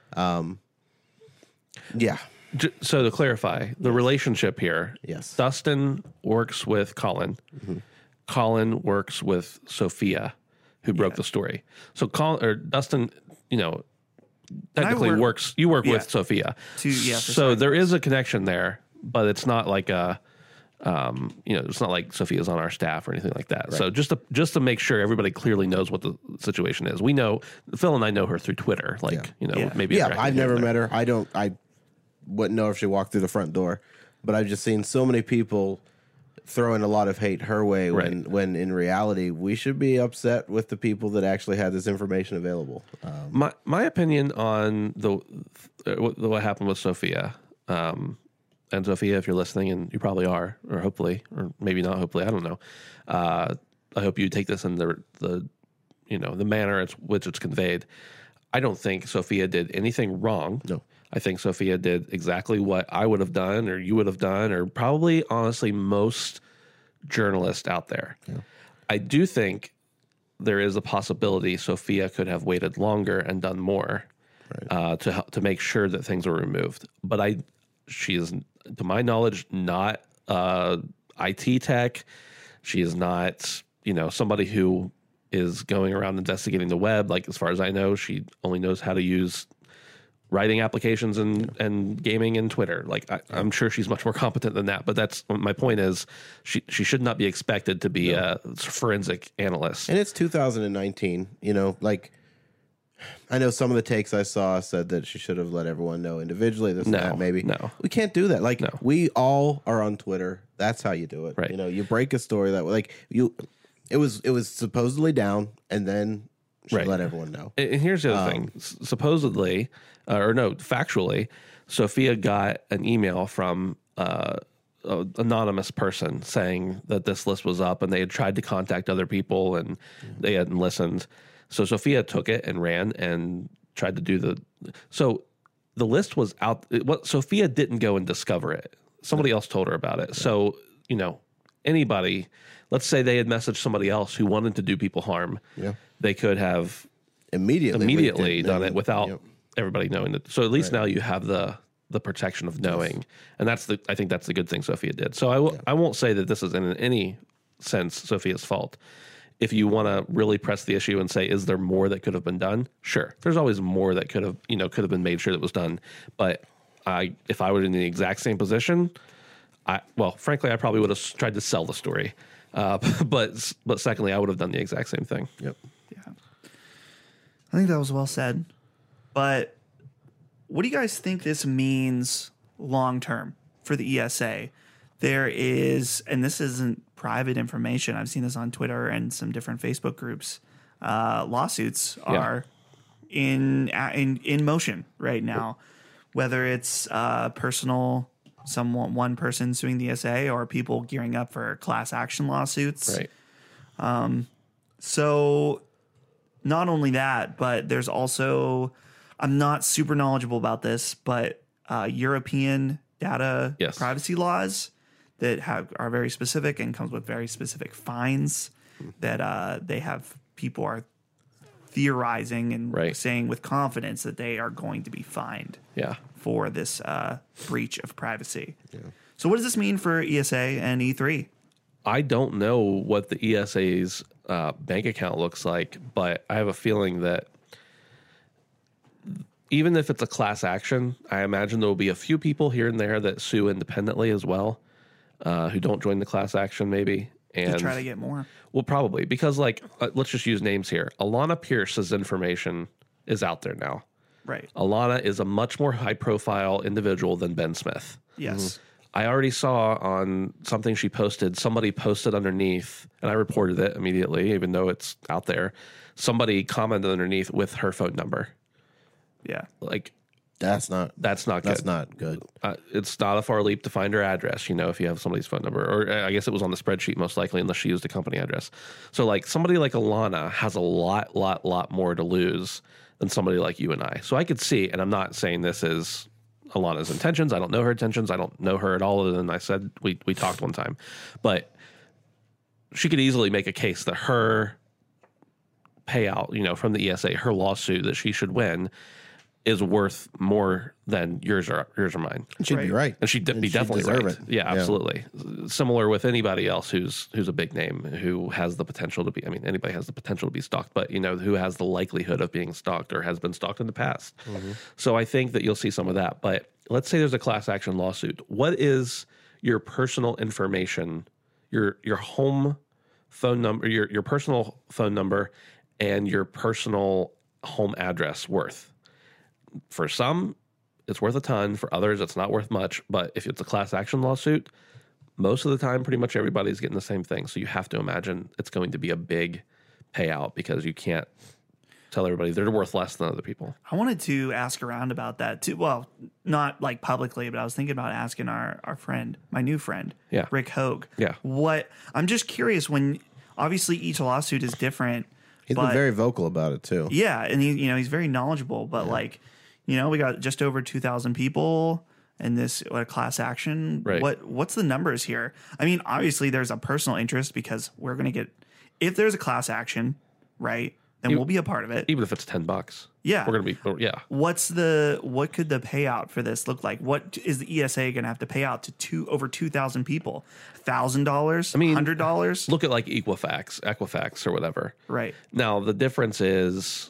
Yeah. So to clarify, the relationship here, Yes. Dustin works with Colin. Colin works with Sophia, who broke the story. So Dustin, technically work- you work with Sophia. For So there is a connection there, but it's not like a It's not like Sophia's on our staff or anything like that. Right. So just to make sure everybody clearly knows what the situation is. We know Phil and I know her through Twitter. Maybe. Yeah, I've never met her. I wouldn't know if she walked through the front door, but I've just seen so many people throwing a lot of hate her way when in reality we should be upset with the people that actually had this information available. My opinion on what happened with Sophia. And Sophia, if you're listening, and you probably are, or hopefully, or maybe not hopefully, I don't know. I hope you take this in the manner which it's conveyed. I don't think Sophia did anything wrong. No. I think Sophia did exactly what I would have done, or you would have done, or probably, honestly, most journalists out there. Yeah. I do think there is a possibility Sophia could have waited longer and done more to make sure that things were removed. But she is, to my knowledge, not IT tech. She is not, somebody who is going around investigating the web. Like, as far as I know, she only knows how to use writing applications and gaming and Twitter. Like, I'm sure she's much more competent than that. But that's my point is she should not be expected to be a forensic analyst. And it's 2019, I know some of the takes I saw said that she should have let everyone know individually. Maybe. No. We can't do that. We all are on Twitter. That's how you do it. Right. You break a story that way. It was supposedly down, and then she let everyone know. And here's the other thing. Supposedly, factually, Sophia got an email from an anonymous person saying that this list was up, and they had tried to contact other people, and they hadn't listened. So Sophia took it and ran and tried to do so the list was out. Sophia didn't go and discover it. Somebody else told her about it. Yeah. So, anybody, let's say they had messaged somebody else who wanted to do people harm. Yeah. They could have immediately done it without everybody knowing it. So at least now you have the protection of knowing. And I think that's the good thing Sophia did. So I won't say that this is in any sense Sophia's fault. If you want to really press the issue and say, is there more that could have been done? Sure. There's always more that could have been made sure that was done. But if I were in the exact same position, frankly, I probably would have tried to sell the story. But secondly, I would have done the exact same thing. Yep. Yeah. I think that was well said. But what do you guys think this means long term for the ESA? There is, and this isn't private information, I've seen this on Twitter and some different Facebook groups, lawsuits are in motion right now, whether it's one person suing the ESA or people gearing up for class action lawsuits. Right. So not only that, but there's also, I'm not super knowledgeable about this, but European data privacy laws that are very specific and comes with very specific fines that people are theorizing and saying with confidence that they are going to be fined for this breach of privacy. Yeah. So what does this mean for ESA and E3? I don't know what the ESA's bank account looks like, but I have a feeling that even if it's a class action, I imagine there will be a few people here and there that sue independently as well, who don't join the class action maybe. And to try to get more. Well, probably because let's just use names here. Alana Pierce's information is out there now. Right. Alana is a much more high profile individual than Ben Smith. Yes. Mm-hmm. I already saw on something she posted, somebody posted underneath, and I reported it immediately, even though it's out there. Somebody commented underneath with her phone number. Yeah. That's not good. That's not good. It's not a far leap to find her address, if you have somebody's phone number. Or I guess it was on the spreadsheet most likely, unless she used a company address. So somebody like Alana has a lot more to lose than somebody like you and I. So I could see, and I'm not saying this is Alana's intentions. I don't know her intentions. I don't know her at all, other than I said we talked one time. But she could easily make a case that her payout, from the ESA, her lawsuit that she should win, is worth more than yours or mine. She'd be right. And she'd be definitely right. It. Yeah, absolutely. Similar with anybody else who's a big name, who has the potential to be, anybody has the potential to be stalked, but, who has the likelihood of being stalked or has been stalked in the past. Mm-hmm. So I think that you'll see some of that. But let's say there's a class action lawsuit. What is your personal information, your home phone number, your personal phone number, and your personal home address worth? For some, it's worth a ton. For others, it's not worth much. But if it's a class action lawsuit, most of the time, pretty much everybody's getting the same thing. So you have to imagine it's going to be a big payout because you can't tell everybody they're worth less than other people. I wanted to ask around about that too. Well, not like publicly, but I was thinking about asking our friend, my new friend, Yeah. Rick Hogue. Yeah. What I'm just curious when obviously each lawsuit is different. He's but, been very vocal about it too. yeah, and he's very knowledgeable. But like, we got just over 2,000 people in this class action. Right. What's the numbers here? I mean, obviously there's a personal interest because we're going to get if there's a class action, right? Then we'll be a part of it. Even if it's $10. Yeah. We're going to be, yeah. What could the payout for this look like? What is the ESA going to have to pay out to over 2,000 people? $1,000? I mean, $100? Look at like Equifax or whatever. Right. Now, the difference is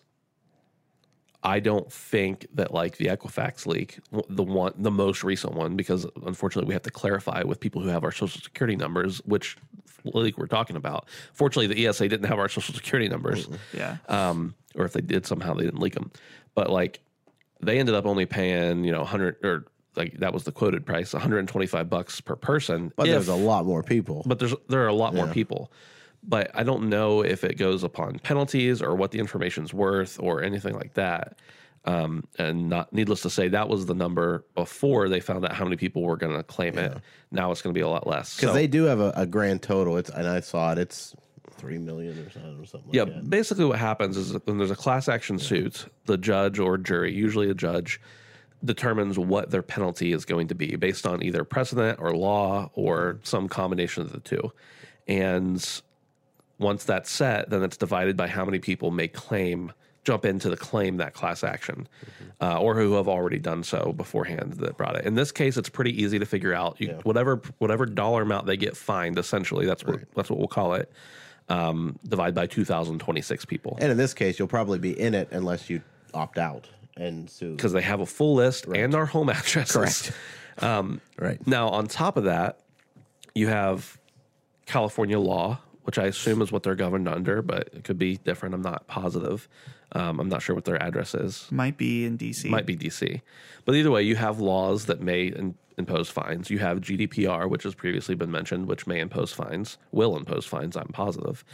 I don't think that like the Equifax leak, the most recent one, because unfortunately we have to clarify with people who have our social security numbers, which leak we're talking about. Fortunately, the ESA didn't have our social security numbers. Yeah. Or if they did, somehow they didn't leak them. But like they ended up only paying, 100 or like that was the quoted price, $125 per person. But there's a lot more people. But there are a lot more people. But I don't know if it goes upon penalties or what the information's worth or anything like that. And not needless to say, that was the number before they found out how many people were going to claim it. Now it's going to be a lot less. Because they do have a grand total. And I saw it. It's 3 million or something like that. Basically what happens is when there's a class action suit, the judge or jury, usually a judge, determines what their penalty is going to be based on either precedent or law or some combination of the two. And once that's set, then it's divided by how many people may jump into the claim that class action, or who have already done so beforehand that brought it. In this case, it's pretty easy to figure out. Whatever dollar amount they get fined, essentially, that's what we'll call it. Divide by 2,026 people. And in this case, you'll probably be in it unless you opt out and sue. Because they have a full list and our home addresses. Correct. Right. Now, on top of that, you have California law, which I assume is what they're governed under, but it could be different. I'm not positive. I'm not sure what their address is. Might be in D.C. Might be D.C. But either way, you have laws that may impose fines. You have GDPR, which has previously been mentioned, which may impose fines, will impose fines, I'm positive.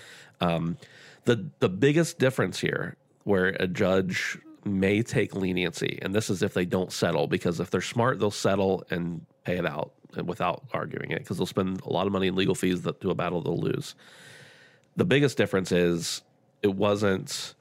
The biggest difference here, where a judge may take leniency, and this is if they don't settle, because if they're smart, they'll settle and pay it out without arguing it, because they'll spend a lot of money in legal fees to a battle they'll lose. The biggest difference is it wasn't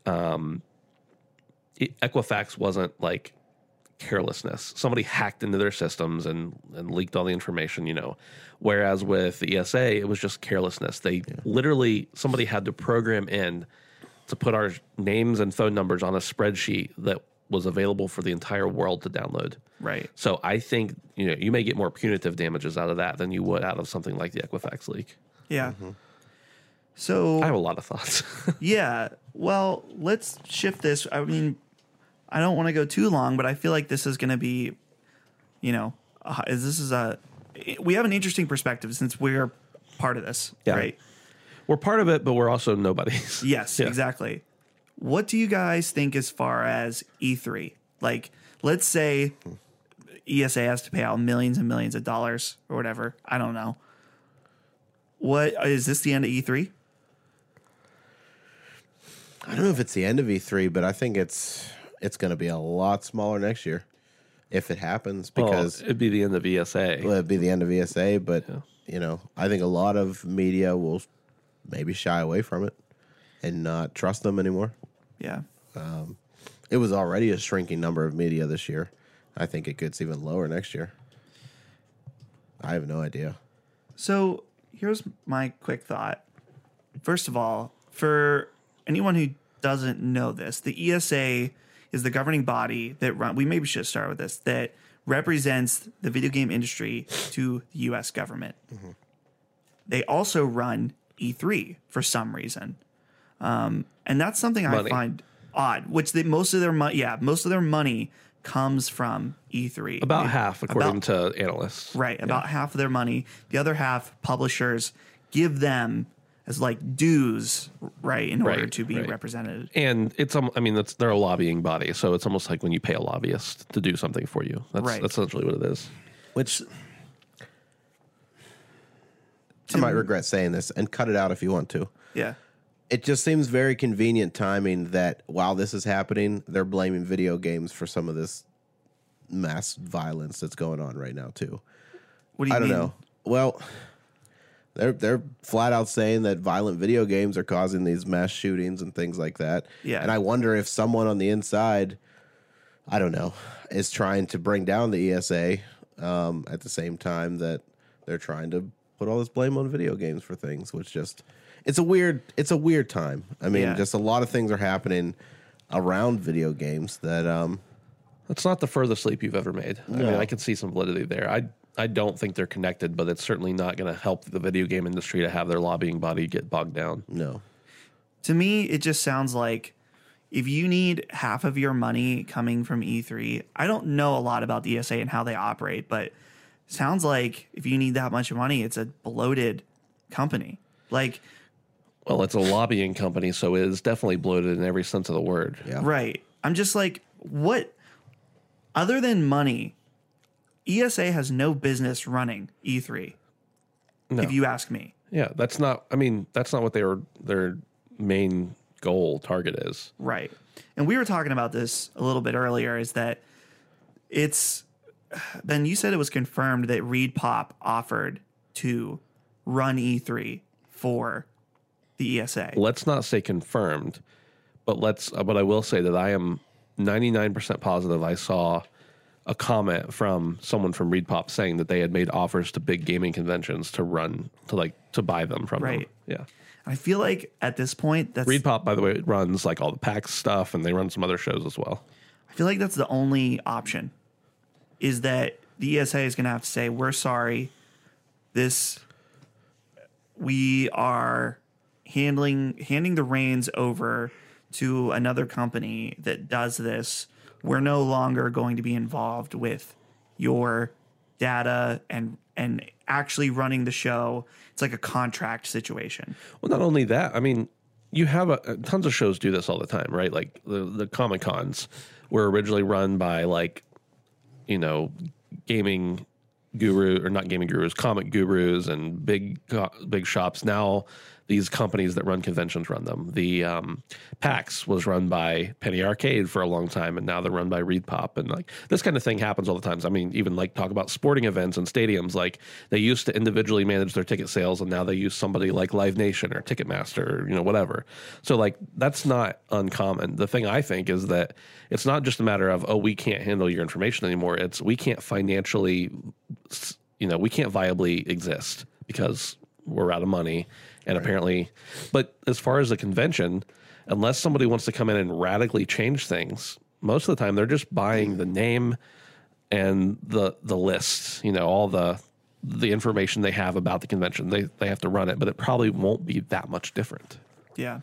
Equifax wasn't like carelessness. Somebody hacked into their systems and leaked all the information, Whereas with the ESA, it was just carelessness. They literally, somebody had to program in to put our names and phone numbers on a spreadsheet that was available for the entire world to download. Right. So I think, you may get more punitive damages out of that than you would out of something like the Equifax leak. Yeah. So I have a lot of thoughts. yeah. Well, let's shift this. I mean, I don't want to go too long, but I feel like this is going to be, we have an interesting perspective since we're part of this, right? We're part of it, but we're also nobodies. Yes, exactly. What do you guys think as far as E3? Like, let's say ESA has to pay out millions and millions of dollars or whatever. I don't know. What is this the end of E3? I don't know if it's the end of E3, but I think it's going to be a lot smaller next year if it happens, because it'd be the end of ESA. Well, it'd be the end of ESA, but I think a lot of media will maybe shy away from it and not trust them anymore. Yeah. It was already a shrinking number of media this year. I think it gets even lower next year. I have no idea. So here's my quick thought. First of all, for anyone who doesn't know this, the ESA is the governing body that we maybe should start with this, that represents the video game industry to the U.S. government. Mm-hmm. They also run E3 for some reason. And that's something I find odd, which most of their money comes from E3. About half, according to analysts. Right, about half of their money. The other half, publishers give them as like dues, right, in order to be represented. And it's, I mean, they're a lobbying body, so it's almost like when you pay a lobbyist to do something for you. That's essentially what it is. Which I might regret saying this, and cut it out if you want to. Yeah. It just seems very convenient timing that while this is happening, they're blaming video games for some of this mass violence that's going on right now too. What do you mean? I don't know. Well, they're flat out saying that violent video games are causing these mass shootings and things like that. Yeah. And I wonder if someone on the inside, I don't know, is trying to bring down the ESA at the same time that they're trying to put all this blame on video games for things, which just it's a weird time. I mean, just a lot of things are happening around video games that it's not the furthest leap you've ever made. I mean, I can see some validity there. I don't think they're connected, but it's certainly not going to help the video game industry to have their lobbying body get bogged down. No. To me, it just sounds like if you need half of your money coming from E3, I don't know a lot about the ESA and how they operate, but it sounds like if you need that much money, it's a bloated company. Like, well, it's a lobbying company, so it is definitely bloated in every sense of the word. Yeah. Right. I'm just like, what? Other than money, ESA has no business running E3. No. If you ask me. Yeah, that's not what their main goal target is. Right. And we were talking about this a little bit earlier, is that Ben, you said it was confirmed that ReedPop offered to run E3 for the ESA. Let's not say confirmed, but I will say that I am 99% positive I saw a comment from someone from ReedPop saying that they had made offers to big gaming conventions to buy them from them. Yeah. I feel like at this point, ReedPop, by the way, runs like all the PAX stuff, and they run some other shows as well. I feel like that's the only option, is that the ESA is going to have to say, we're sorry, we are handing the reins over to another company that does this. We're no longer going to be involved with your data and actually running the show. It's like a contract situation. Well, not only that, I mean, you have tons of shows do this all the time, right? Like the Comic Cons were originally run by gaming guru, or not gaming gurus, comic gurus and big shops. Now these companies that run conventions run them. The PAX was run by Penny Arcade for a long time, and now they're run by ReedPop. And like this kind of thing happens all the time. I mean, even like talk about sporting events and stadiums. Like they used to individually manage their ticket sales, and now they use somebody like Live Nation or Ticketmaster, or whatever. So like that's not uncommon. The thing I think is that it's not just a matter of, we can't handle your information anymore. It's we can't financially, we can't viably exist because we're out of money. And apparently, but as far as the convention, unless somebody wants to come in and radically change things, most of the time they're just buying the name and the list, all the information they have about the convention. They have to run it, but it probably won't be that much different. Yeah.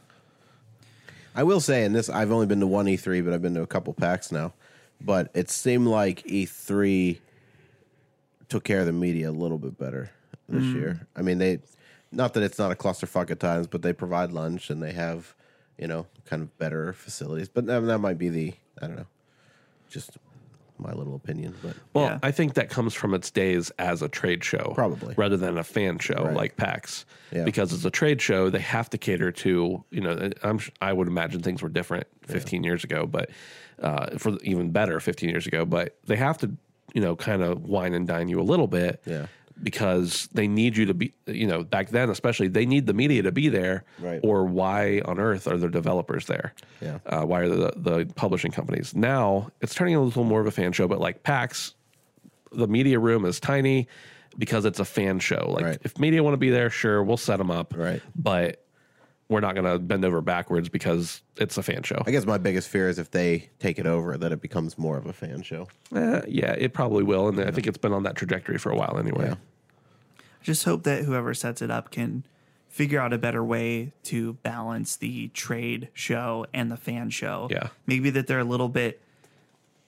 I will say, and this, I've only been to one E3, but I've been to a couple PAX now. But it seemed like E3 took care of the media a little bit better this year. I mean, not that it's not a clusterfuck at times, but they provide lunch and they have, kind of better facilities. But that might be I don't know, just my little opinion. But well, I think that comes from its days as a trade show, probably, rather than a fan show like PAX. Yeah. Because as a trade show, they have to cater to, I would imagine things were different 15 years ago, but for even better 15 years ago. But they have to, kind of wine and dine you a little bit. Yeah. Because they need you to be, back then especially, they need the media to be there, right? Or why on earth are the developers there? Yeah. Why are the publishing companies? Now it's turning a little more of a fan show, but like PAX, the media room is tiny because it's a fan show. Like if media want to be there, sure, we'll set them up, right? But we're not going to bend over backwards because it's a fan show. I guess my biggest fear is if they take it over, that it becomes more of a fan show. Yeah, it probably will. And I think it's been on that trajectory for a while anyway. Yeah. I just hope that whoever sets it up can figure out a better way to balance the trade show and the fan show. Yeah. Maybe that they're a little bit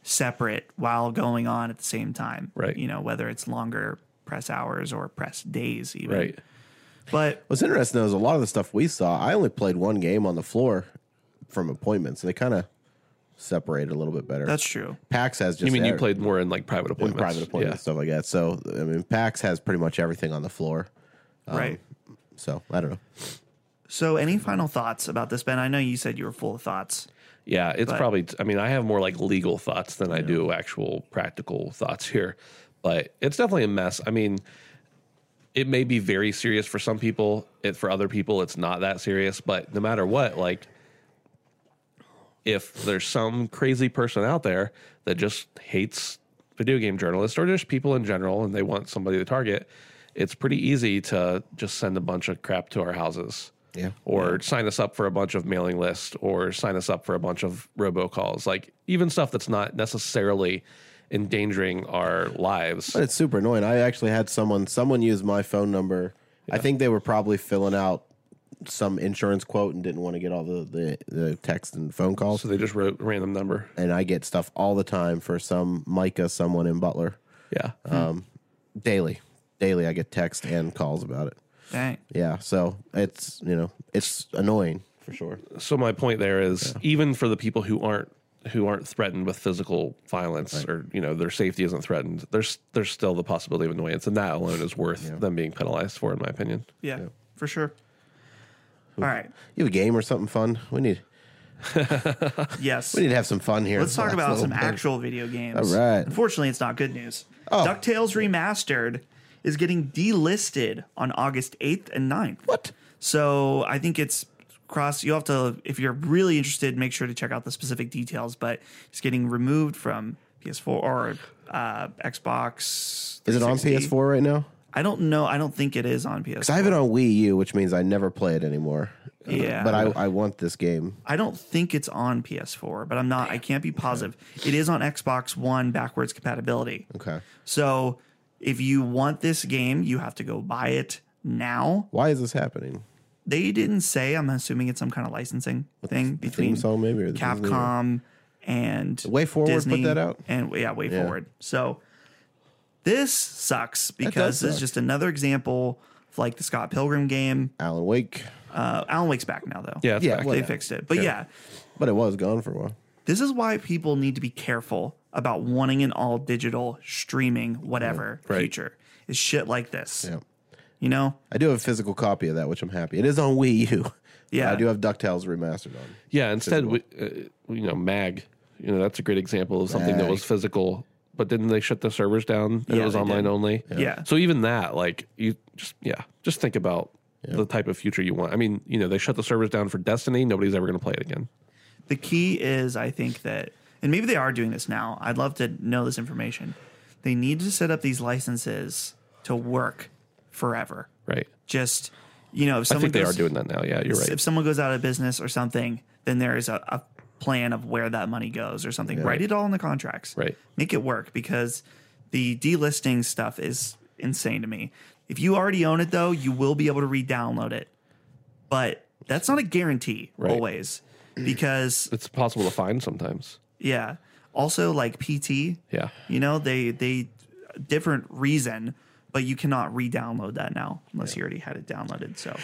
separate while going on at the same time. Right. You know, whether it's longer press hours or press days even. Right. But What's interesting though is a lot of the stuff we saw, I only played one game on the floor from appointments. They kind of separate a little bit better. that's true. PAX has just You mean you played more in like private in appointments? private appointments, stuff like that. So, I mean, PAX has pretty much everything on the floor. Right. So, I don't know. So any final thoughts about this, Ben? I know you said you were full of thoughts. Yeah, it's But- probably. I mean, I have more like legal thoughts than I do actual practical thoughts here, but it's definitely a mess. I mean, it may be very serious for some people. For other people, it's not that serious. But no matter what, like, if there's some crazy person out there that just hates video game journalists or just people in general, and they want somebody to target, it's pretty easy to just send a bunch of crap to our houses. Yeah. Or sign us up for a bunch of mailing lists or sign us up for a bunch of robocalls. Like even stuff that's not necessarily endangering our lives. But it's super annoying. I actually had someone used my phone number. I think they were probably filling out some insurance quote and didn't want to get all the text and phone calls. So they just wrote a random number. And I get stuff all the time for some Micah, someone in Butler. Yeah. Daily I get text and calls about it. Dang. Yeah, so it's it's annoying for sure. So my point there is even for the people who aren't threatened with physical violence or their safety isn't threatened, there's still the possibility of annoyance, and that alone is worth them being penalized for, in my opinion. Yeah, for sure. All right. You have a game or something fun? We need Yes. to have some fun here. Let's talk Last about little some bit. actual video games. All right. Unfortunately, it's not good news. Oh. DuckTales Remastered is getting delisted on August 8th and 9th. What? So I think it's you'll have to, if you're really interested, make sure to check out the specific details, but it's getting removed from PS4 or Xbox. Is it on 360. PS4 right now? I don't know. I don't think it is on PS4. Because I have it on Wii U, which means I never play it anymore. Yeah. But I want this game. I don't think it's on PS4, but I can't be positive. It is on Xbox One backwards compatibility. Okay. So if you want this game, you have to go buy it now. Why is this happening? They didn't say. I'm assuming it's some kind of licensing thing between Theme song maybe or the Disney Capcom and Way Forward Disney put that out? and Way Forward. So this sucks because does this is suck. just another example of like the Scott Pilgrim game. Alan Wake. Alan Wake's back now though. Yeah, it's Yeah, back. well, They yeah. fixed it. But yeah, But it was gone for a while. this is why people need to be careful about wanting an all digital streaming whatever Right. future. Is shit like this. Yeah. You know? I do have a physical copy of that, which I'm happy. It is on Wii U. Yeah. I do have DuckTales remastered on. Yeah, instead, MAG, that's a great example of something that Mag. was physical, but didn't they shut the servers down and Yeah, it was they online did. only? Yeah. So even that, like, you just think about the type of future you want. I mean, they shut the servers down for Destiny. Nobody's ever going to play it again. The key is, I think that, and maybe they are doing this now. I'd love to know this information. They need to set up these licenses to work forever. Right. Just, if I someone think they goes, are doing that now. Yeah, you're right. If someone goes out of business or something, then there is a plan of where that money goes or something. Write it all in the contracts. Right. Make it work because the delisting stuff is insane to me. If you already own it, though, you will be able to re-download it. But that's not a guarantee always because, It's possible to find sometimes. yeah. Also, like PT, Yeah. they different reason, but you cannot re-download that now unless you already had it downloaded. So,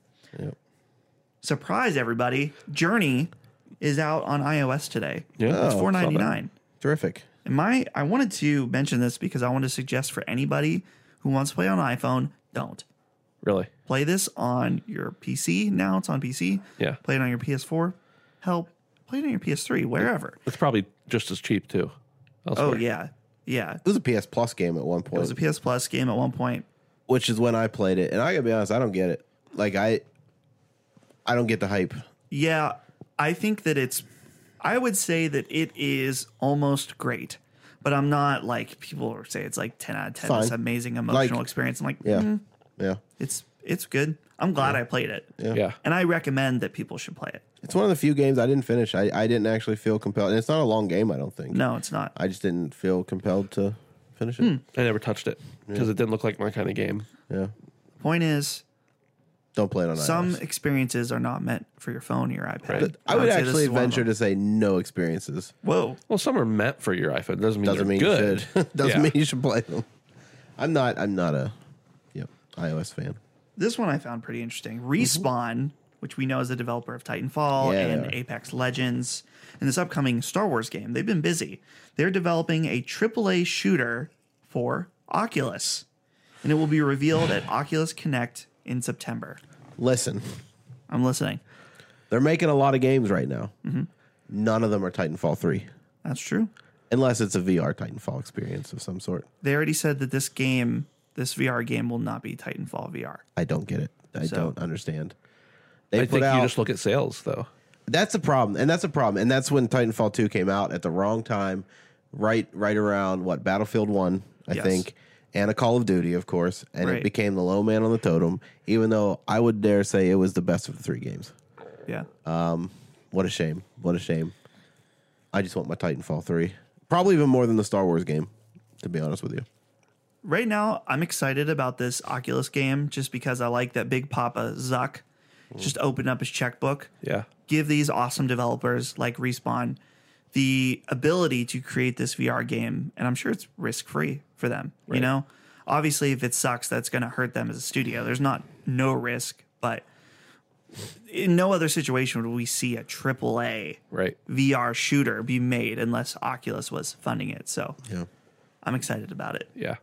surprise everybody! Journey is out on iOS today. Yeah. It's Oh, $4.99. Terrific. And I wanted to mention this because I want to suggest for anybody who wants to play on iPhone, don't Really? play this on your PC. Now it's on PC. Yeah. Play it on your PS4. Hell, play it on your PS3, wherever. It's probably just as cheap, too. Oh elsewhere. yeah, yeah. It was a PS Plus game at one It point, was a PS Plus game at one point. which is when I played it. And I gotta be honest, I don't get it. Like I don't get the hype. Yeah, I think that I would say that it is almost great, but I'm not like people say it's like 10 out of 10. Fine. This amazing emotional Like- experience. I'm like, Yeah. Yeah. it's good. I'm glad I played it. Yeah. And I recommend that people should play it. It's one of the few games I didn't finish. I didn't actually feel compelled. And it's not a long game, I don't think. No, it's not. I just didn't feel compelled to finish it. I never touched it because it didn't look like my kind of game. Yeah. Point is, Don't play it on Some iOS. experiences are not meant for your phone or your iPad. I would say this actually is one of venture them. to say no experiences. Whoa. Well, some are meant for your iPhone. Doesn't mean Doesn't they're mean good. you should. Doesn't Yeah. mean you should play them. I'm not a iOS fan. This one I found pretty interesting. Respawn, which we know is the developer of Titanfall Yeah, and they are. Apex Legends, and this upcoming Star Wars game, they've been busy. They're developing a AAA shooter for Oculus, and it will be revealed at Oculus Connect in September. Listen, I'm listening. they're making a lot of games right now. Mm-hmm. None of them are Titanfall 3, That's true. unless it's a VR Titanfall experience of some sort. They already said that this VR game will not be Titanfall VR. I don't get it. I So- don't understand. They I put think out. you just look at sales, though. That's a problem, and that's a problem, and that's when Titanfall 2 came out at the wrong time, right around what Battlefield 1, I Yes. think, and a Call of Duty, of course, and Right. it became the low man on the totem. Even though I would dare say it was the best of the 3 games. Yeah. What a shame! What a shame! I just want my Titanfall 3, probably even more than the Star Wars game, to be honest with you. Right now, I'm excited about this Oculus game just because I like that Big Papa Zuck just opened up his checkbook. Yeah. Give these awesome developers like Respawn the ability to create this VR game, and I'm sure it's risk free for them. You know, obviously, if it sucks, that's going to hurt them as a studio. There's no risk, but in no other situation would we see a AAA Right. VR shooter be made unless Oculus was funding it. So Yeah. I'm excited about it. Yeah.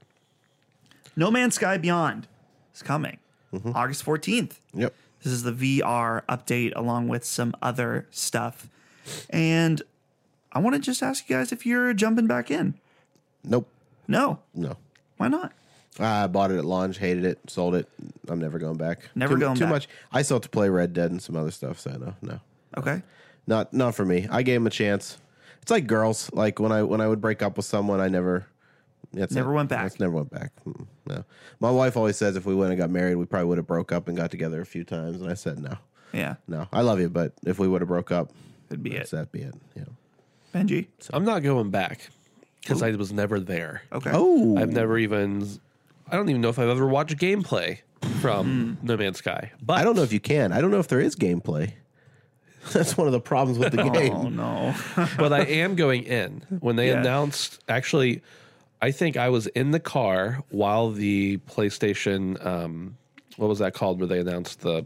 No Man's Sky Beyond is coming August 14th. Yep. This is the VR update along with some other stuff. And I want to just ask you guys if you're jumping back in. Nope. No. No. Why not? I bought it at launch, hated it, sold it. I'm never going back. Never too, going too back. much. I still have to play Red Dead and some other stuff, so no. Okay. Not for me. I gave him a chance. It's like girls. Like when I would break up with someone, I never Never went back. Never went back. No. My wife always says if we went and got married, we probably would have broke up and got together a few times. And I said no. Yeah. No. I love you, but if we would have broke up, It'd be it. that'd be it. Yeah. Benji. I'm not going back because I was never there. Okay. Oh. I've never even. I don't even know if I've ever watched gameplay from No Man's Sky. But I don't know if you can. I don't know if there is gameplay. That's one of the problems with the game. Oh, no. but I am going in. When they Yeah. announced, actually, I think I was in the car while the PlayStation, what was that called, where they announced the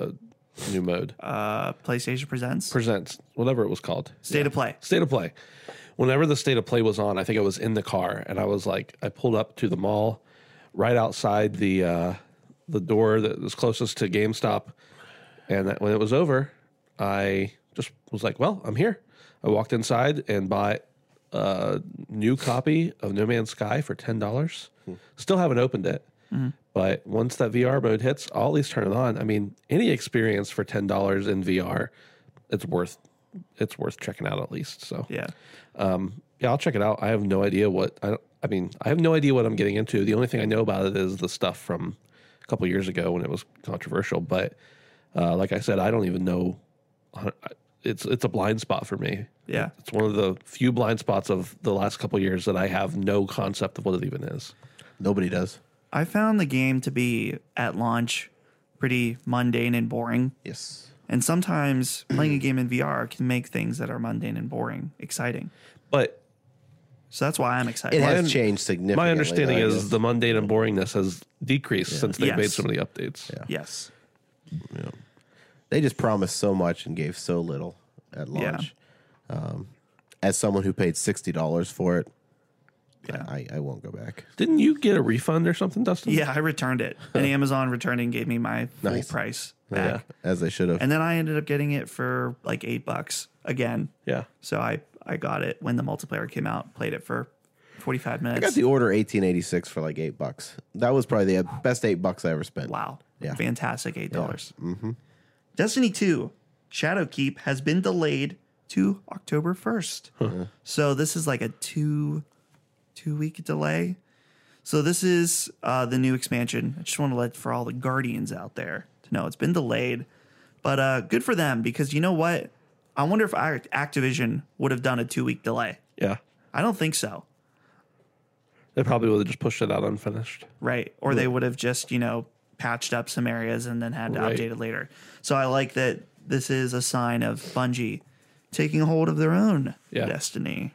new mode? PlayStation Presents. Presents, whatever it was called. State of Play. State of Play. Whenever the State of Play was on, I think I was in the car, and I was like, I pulled up to the mall, right outside the door that was closest to GameStop, and that when it was over, I just was like, well, I'm here. I walked inside and bought a new copy of No Man's Sky for $10. Still haven't opened it, but once that VR mode hits, I'll at least turn it on. I mean, any experience for $10 in VR, it's worth checking out at least. So Yeah. yeah, I'll check it out. I have no idea what I have no idea what I'm getting into. The only thing I know about it is the stuff from a couple years ago when it was controversial. But like I said, I don't even know. It's a blind spot for me. Yeah. It's one of the few blind spots of the last couple years that I have no concept of what it even is. Nobody does. I found the game to be at launch pretty mundane and boring. Yes. And sometimes playing a game in VR can make things that are mundane and boring exciting. But So that's why I'm excited. It has changed significantly. my understanding though, I is guess. the mundane and boringness has decreased since they've Yes. made so many updates. Yeah. Yes. They just promised so much and gave so little at launch. As someone who paid $60 for it, Yeah. I won't go back. Didn't you get a refund or something, Dustin? Yeah, I returned it. And Amazon returned it and gave me my full Nice. price Yeah. back. As they should have. And then I ended up getting it for like $8 again. Yeah. So I got it when the multiplayer came out, played it for 45 I minutes. got the Order 1886 for like $8. That was probably the best $8 I ever spent. Wow. Yeah. Fantastic $8. Destiny 2 Shadowkeep has been delayed to October 1st. So this is like a two-week delay. So this is the new expansion. I just want to let for all the Guardians out there to know it's been delayed. But good for them because you know what? I wonder if Activision would have done a 2-week delay. Yeah. I don't think so. They probably would have just pushed it out unfinished. Right. Or they would have just, patched up some areas and then had to Right. update it later. So I like that this is a sign of Bungie taking a hold of their own Yeah. destiny.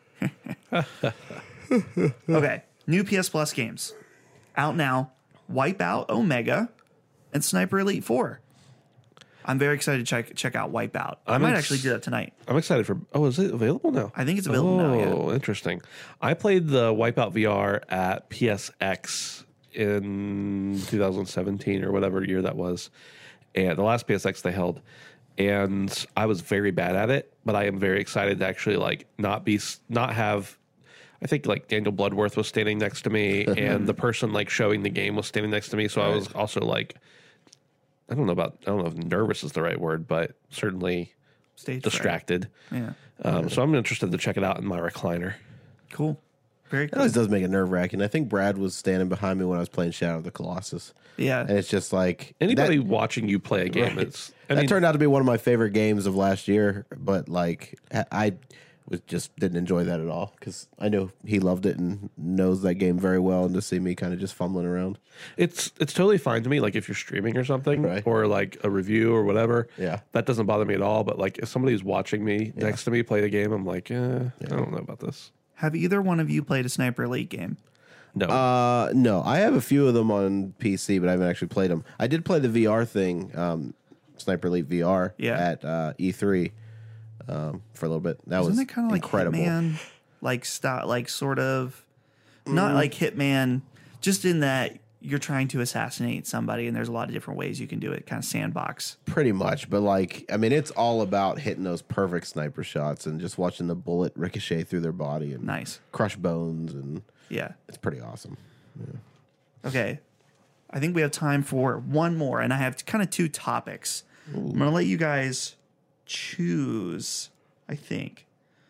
Okay, new PS Plus games out now: Wipeout Omega and Sniper Elite 4. I'm very excited to check out Wipeout. I might actually do that tonight. I'm excited for. Oh, is it available now? I think it's available now. Yeah. Oh, interesting. I played the Wipeout VR at PSX in 2017 or whatever year that was, and the last PSX they held, and I was very bad at it. But I am very excited to actually like not have. I think like Daniel Bloodworth was standing next to me, and the person like showing the game was standing next to me. So I was also like, I don't know if nervous is the right word, but certainly Stage distracted. fright. Yeah. So I'm interested to check it out in my recliner. Cool. Very It cool. always does make it nerve wracking. I think Brad was standing behind me when I was playing Shadow of the Colossus. Yeah. And it's just like Anybody that, watching you play a game, that turned out to be one of my favorite games of last year, but like I just didn't enjoy that at all because I know he loved it and knows that game very well, and to see me kind of just fumbling around. it's totally fine to me. Like if you're streaming or something, Right. or like a review or whatever, Yeah. that doesn't bother me at all. But like if somebody's watching me next to me play the game, I'm like, I don't know about this. Have either one of you played a Sniper Elite game? No, No, I have a few of them on PC, but I haven't actually played them. I did play the VR thing, Sniper Elite VR, at E3 for a little bit. That Isn't was it kind of like incredible. Hitman, like sort of, not like Hitman, just in that you're trying to assassinate somebody, and there's a lot of different ways you can do it. Kind of sandbox. Pretty much, but like, I mean, it's all about hitting those perfect sniper shots and just watching the bullet ricochet through their body and Nice. crush bones, and Yeah. it's pretty awesome. Okay. I think we have time for one more, and I have kind of two topics. I'm going to let you guys choose, I think.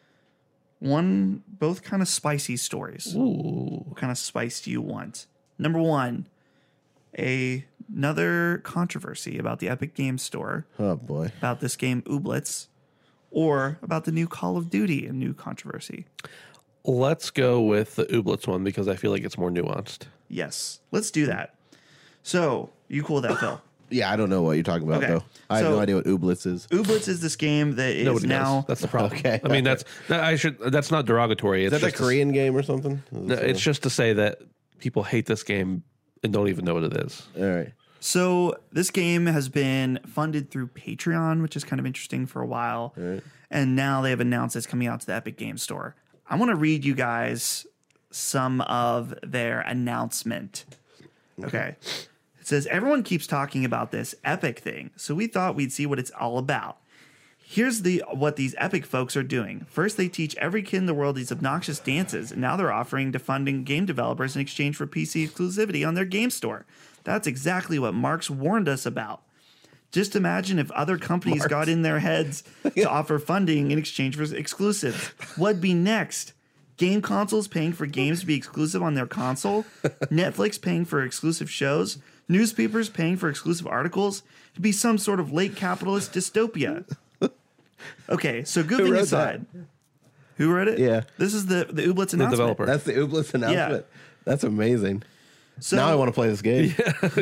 Both kind of spicy stories. ooh, What kind of spice do you want? Number one, another controversy about the Epic Games Store, Oh boy, about this game Ooblets, or about the new Call of Duty, a new controversy. let's go with the Ooblets one because I feel like it's more nuanced. Yes, let's do that. So, you cool with that, Phil? yeah, I don't know what you're talking about Okay, though. I have so- no idea what Ooblets is. Ooblets is this game that is Nobody now. knows. That's the problem. Okay. I mean, that's not derogatory. Is that a Korean game or something? It's just to say that people hate this game and don't even know what it is. all right. So this game has been funded through Patreon, which is kind of interesting for a while. And now they have announced it's coming out to the Epic Games Store. I want to read you guys some of their announcement. Okay. It says, everyone keeps talking about this Epic thing, so we thought we'd see what it's all about. Here's what these Epic folks are doing. First, they teach every kid in the world these obnoxious dances, and now they're offering to funding game developers in exchange for PC exclusivity on their game store. That's exactly what Marx warned us about. Just imagine if other companies got in their heads to offer funding in exchange for exclusives. What'd be next? Game consoles paying for games to be exclusive on their console? Netflix paying for exclusive shows? Newspapers paying for exclusive articles? It'd be some sort of late capitalist dystopia. Okay, so goofing wrote aside. Who wrote it? Yeah. This is the Ooblets announcement. developer. That's the Ooblets announcement. That's amazing. So, Now I want to play this game.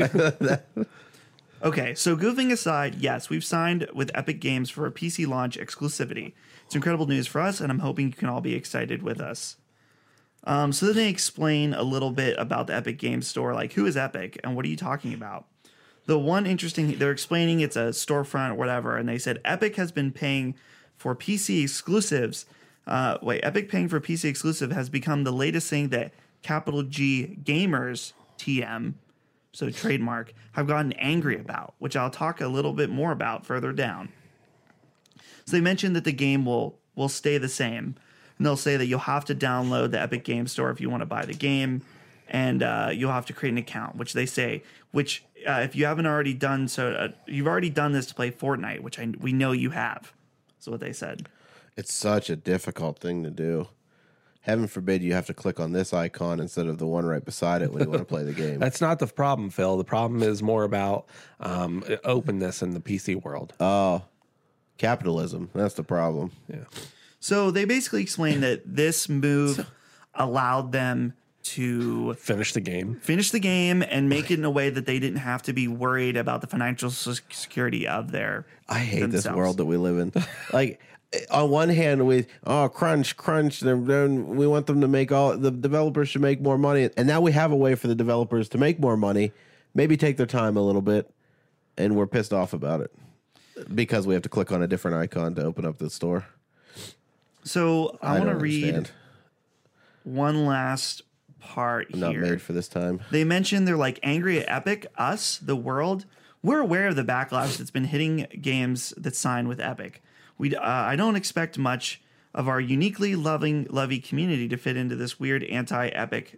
Okay, so goofing aside, yes, we've signed with Epic Games for a PC launch exclusivity. It's incredible news for us, and I'm hoping you can all be excited with us. So then they explain a little bit about the Epic Games Store, like who is Epic and what are you talking about? The one interesting, they're explaining it's a storefront or whatever, and they said Epic has been paying for PC exclusives. Epic paying for PC exclusive has become the latest thing that capital G gamers, TM, so trademark, have gotten angry about, which I'll talk a little bit more about further down. So they mentioned that the game will stay the same. And they'll say that you'll have to download the Epic Games Store if you want to buy the game. And you'll have to create an account, which they say, if you haven't already done so, you've already done this to play Fortnite, which we know you have. That's what they said. It's such a difficult thing to do. Heaven forbid you have to click on this icon instead of the one right beside it when you want to play the game. That's not the problem, Phil. The problem is more about openness in the PC world. Capitalism. That's the problem. Yeah. So they basically explained that this move allowed them to Finish the game. and make it in a way that they didn't have to be worried about the financial security of their. I hate themselves. this world that we live in. Like, on one hand, crunch. Then we want them to make the developers should make more money, and now we have a way for the developers to make more money. Maybe take their time a little bit, and we're pissed off about it because we have to click on a different icon to open up the store. So I want to don't read understand. one last part I'm here. not made for this time. They mentioned they're like angry at Epic, us, the world. We're aware of the backlash that's been hitting games that sign with Epic. I don't expect much of our uniquely lovey community to fit into this weird anti-Epic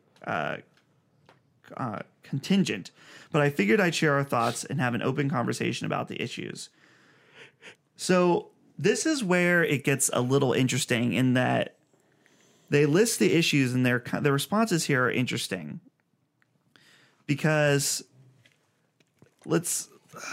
contingent, but I figured I'd share our thoughts and have an open conversation about the issues. So this is where it gets a little interesting in that they list the issues and their responses here are interesting because let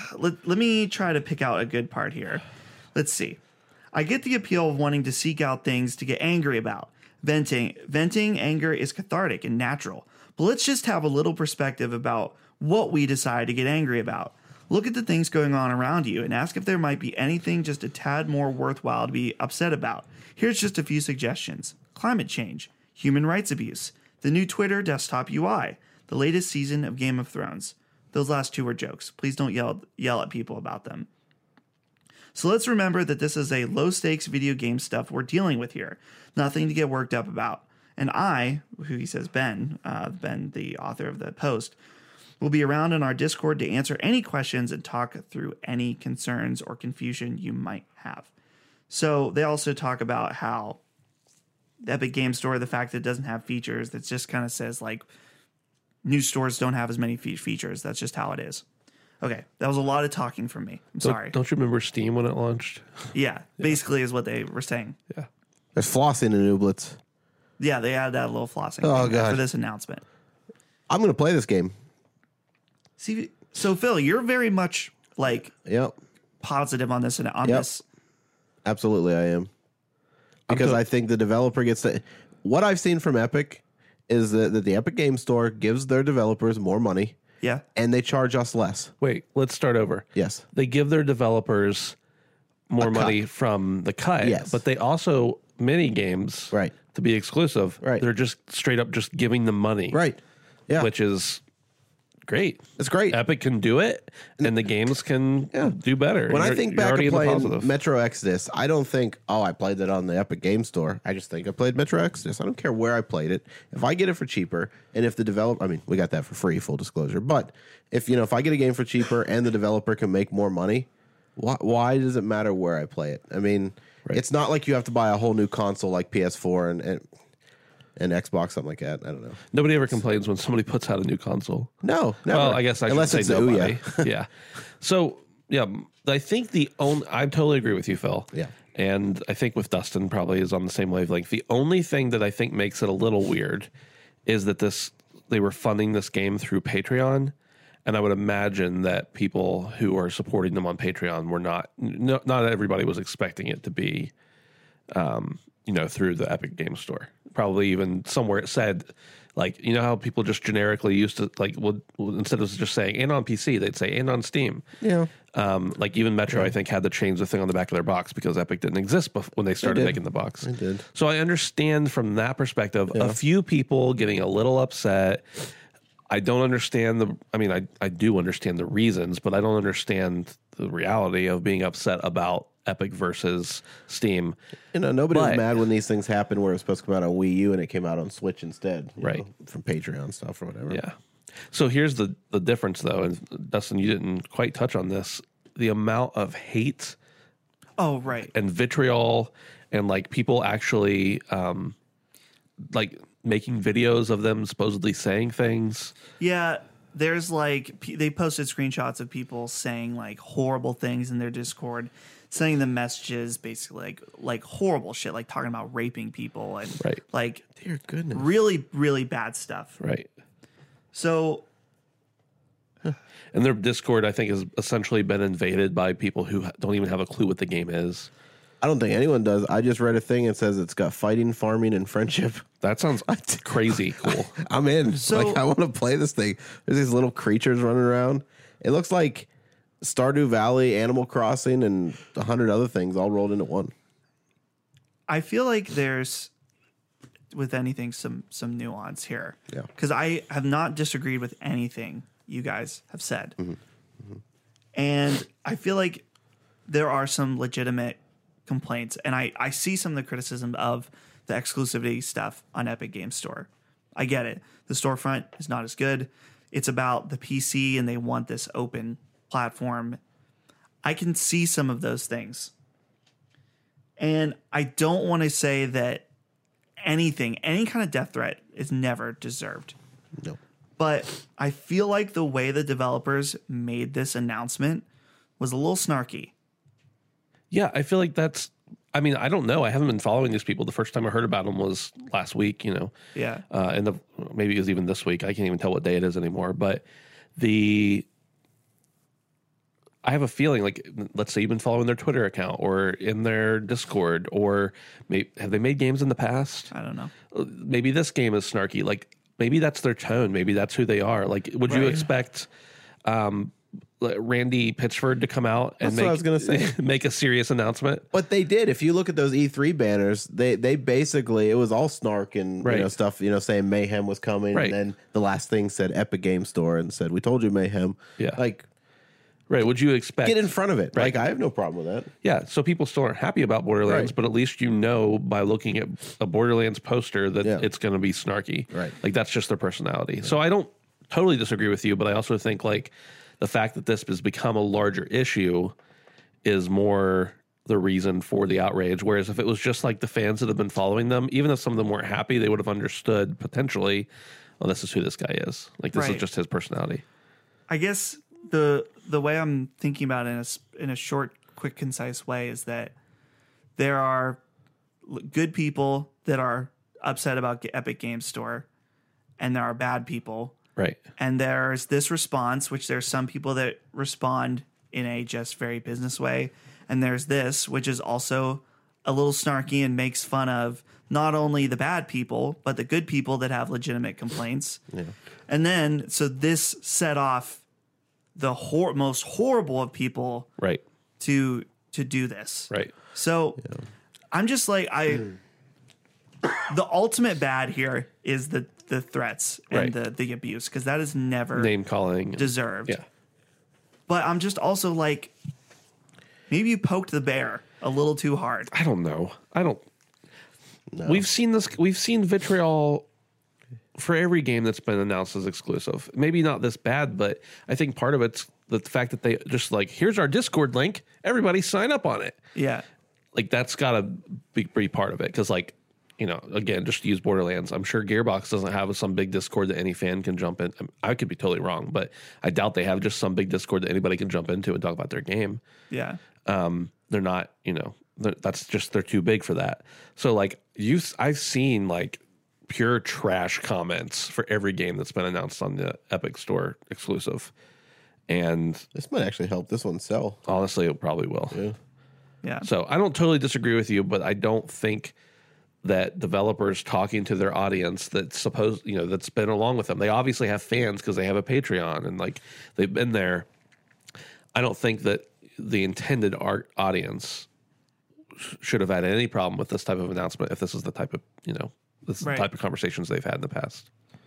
me try to pick out a good part here. Let's see. I get the appeal of wanting to seek out things to get angry about. Venting anger is cathartic and natural. But let's just have a little perspective about what we decide to get angry about. Look at the things going on around you and ask if there might be anything just a tad more worthwhile to be upset about. Here's just a few suggestions. Climate change, human rights abuse, the new Twitter desktop UI, the latest season of Game of Thrones. Those last two were jokes. Please don't yell at people about them. So let's remember that this is a low-stakes video game stuff we're dealing with here. Nothing to get worked up about. And I, who he says Ben, the author of the post, will be around in our Discord to answer any questions and talk through any concerns or confusion you might have. So they also talk about how the Epic Game Store, the fact that it doesn't have features, that just kind of says like new stores don't have as many features. That's just how it is. Okay, that was a lot of talking from me. I'm sorry. Don't you remember Steam when it launched? Yeah, basically is what they were saying. Yeah. There's flossing in Ooblets. Yeah, they had that little flossing Oh, thing God. for this announcement. I'm going to play this game. See, so Phil, you're very much like Yep. positive on this and on Yep. this. Absolutely, I am. Because I think the developer gets to. What I've seen from Epic is that the Epic Game Store gives their developers more money Yeah, and they charge us less. Wait, let's start over. Yes. They give their developers more money from the cut, Yes. but they also mini games, Right. to be exclusive. Right. They're just straight up just giving them money, Right. Yeah. which is great. It's great. Epic can do it, and the games can do better. When I You're- think you're back already of in the playing positive. Metro Exodus, I don't think, I played that on the Epic Game Store. I just think I played Metro Exodus. I don't care where I played it. If I get it for cheaper, and if the developer, we got that for free, full disclosure. But if I get a game for cheaper and the developer can make more money, why does it matter where I play it? It's not like you have to buy a whole new console like PS4 and Xbox, something like that. I don't know. Nobody ever complains when somebody puts out a new console. No, never. Well, I guess I Unless should it's say the nobody. Ouya. Yeah. So, yeah, I think I totally agree with you, Phil. Yeah. And I think with Dustin probably is on the same wavelength. The only thing that I think makes it a little weird is that they were funding this game through Patreon. And I would imagine that people who are supporting them on Patreon were not everybody was expecting it to be, through the Epic Game Store. Probably even somewhere it said, like, how people just generically used to, like, instead of just saying and on PC, they'd say and on Steam. Yeah. Like even Metro, I think, had to change the thing on the back of their box because Epic didn't exist when they started did. making the box. They did. So I understand from that perspective, a few people getting a little upset. I don't understand I do understand the reasons, but I don't understand the reality of being upset about Epic versus Steam. Nobody was But- mad when these things happened where it was supposed to come out on Wii U and it came out on Switch instead. Right. From Patreon stuff or whatever. Yeah. So here's the difference, though, and Dustin, you didn't quite touch on this. The amount of hate Oh, right. and vitriol and like people actually like making videos of them supposedly saying things. Yeah, there's like they posted screenshots of people saying like horrible things in their Discord, sending them messages basically like horrible shit, like talking about raping people and Right. like Dear goodness. really, really bad stuff. Right. So And their Discord, I think, has essentially been invaded by people who don't even have a clue what the game is. I don't think anyone does. I just read a thing that says it's got fighting, farming, and friendship. That sounds crazy cool. I'm in. So- I want to play this thing. There's these little creatures running around. It looks like Stardew Valley, Animal Crossing, and 100 other things all rolled into one. I feel like there's, with anything, some nuance here. Yeah. Because I have not disagreed with anything you guys have said. And I feel like there are some legitimate complaints. And I see some of the criticism of the exclusivity stuff on Epic Games Store. I get it. The storefront is not as good. It's about the PC and they want this open platform. I can see some of those things. And I don't want to say that any kind of death threat is never deserved. No. But I feel like the way the developers made this announcement was a little snarky. Yeah, I feel like that's. I mean, I don't know. I haven't been following these people. The first time I heard about them was last week. Yeah. And maybe it was even this week. I can't even tell what day it is anymore. But I have a feeling, like, let's say you've been following their Twitter account or in their Discord, or have they made games in the past? I don't know. Maybe this game is snarky. Like, maybe that's their tone. Maybe that's who they are. Like, would you Right. expect Randy Pitchford to come out and That's what I was gonna say. make a serious announcement? But they did. If you look at those E3 banners, they basically, it was all snark and Right. stuff, saying Mayhem was coming. Right. And then the last thing said Epic Game Store and said, we told you Mayhem. Yeah. Like, Right. Would you expect get in front of it. Right. Like, I have no problem with that. Yeah, so people still aren't happy about Borderlands, Right. but at least by looking at a Borderlands poster that Yeah. it's going to be snarky. Right. Like, that's just their personality. So I don't totally disagree with you, but I also think, like, the fact that this has become a larger issue is more the reason for the outrage. Whereas if it was just like the fans that have been following them, even if some of them weren't happy, they would have understood potentially, well, this is who this guy is. Like, this Right. is just his personality. I guess the way I'm thinking about it in a short, quick, concise way is that there are good people that are upset about Epic Games Store, and there are bad people. Right. And there's this response, which there's some people that respond in a just very business way. And there's this, which is also a little snarky and makes fun of not only the bad people, but the good people that have legitimate complaints. Yeah. And then, so this set off the most horrible of people Right. to do this. Right. So I'm just like, the ultimate bad here is the threats and the abuse, because that is never Name calling. deserved. Yeah. But I'm just also like, maybe you poked the bear a little too hard. I don't know. We've seen this. We've seen vitriol for every game that's been announced as exclusive. Maybe not this bad, but I think part of it's the fact that they just like, here's our Discord link. Everybody sign up on it. Yeah. Like, that's got to be part of it. Because, like, again, just to use Borderlands, I'm sure Gearbox doesn't have some big Discord that any fan can jump in. I could be totally wrong, but I doubt they have just some big Discord that anybody can jump into and talk about their game. Yeah. They're not, that's just, they're too big for that. So, like, I've seen, like, pure trash comments for every game that's been announced on the Epic Store exclusive. And This might actually help this one sell. honestly, it probably will. Yeah. Yeah. So I don't totally disagree with you, but I don't think that developers talking to their audience that's that's been along with them. They obviously have fans because they have a Patreon and like they've been there. I don't think that the intended audience should have had any problem with this type of announcement if this is the type of, this is Right. the type of conversations they've had in the past.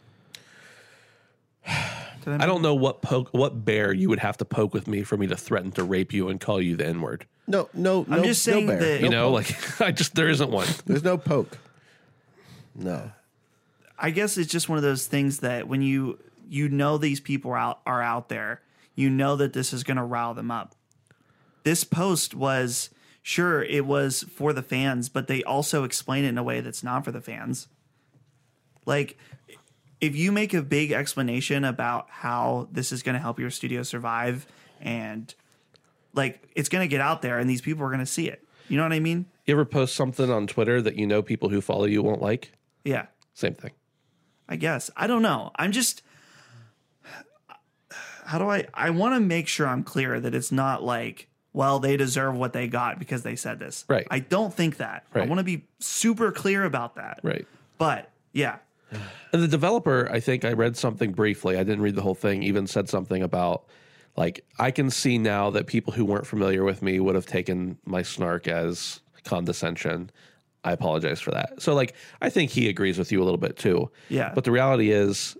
Did I don't know what bear you would have to poke with me for me to threaten to rape you and call you the N-word. No, I'm just saying no bear. that- No poke. There isn't one. There's no poke. No. I guess it's just one of those things that when you these people are out there, that this is going to rile them up. This post was, sure, it was for the fans, but they also explain it in a way that's not for the fans. Like, if you make a big explanation about how this is going to help your studio survive and like it's going to get out there and these people are going to see it. You know what I mean? You ever post something on Twitter that people who follow you won't like? Yeah. Same thing. I guess. I don't know. I'm just, how do I want to make sure I'm clear that it's not like well, they deserve what they got because they said this. Right. I don't think that. I Right. want to be super clear about that. Right. But yeah, And the developer, I think I read something briefly. I didn't read the whole thing. Even said something about, like, I can see now that people who weren't familiar with me would have taken my snark as condescension. I apologize for that. So, like, I think he agrees with you a little bit too. Yeah. But the reality is,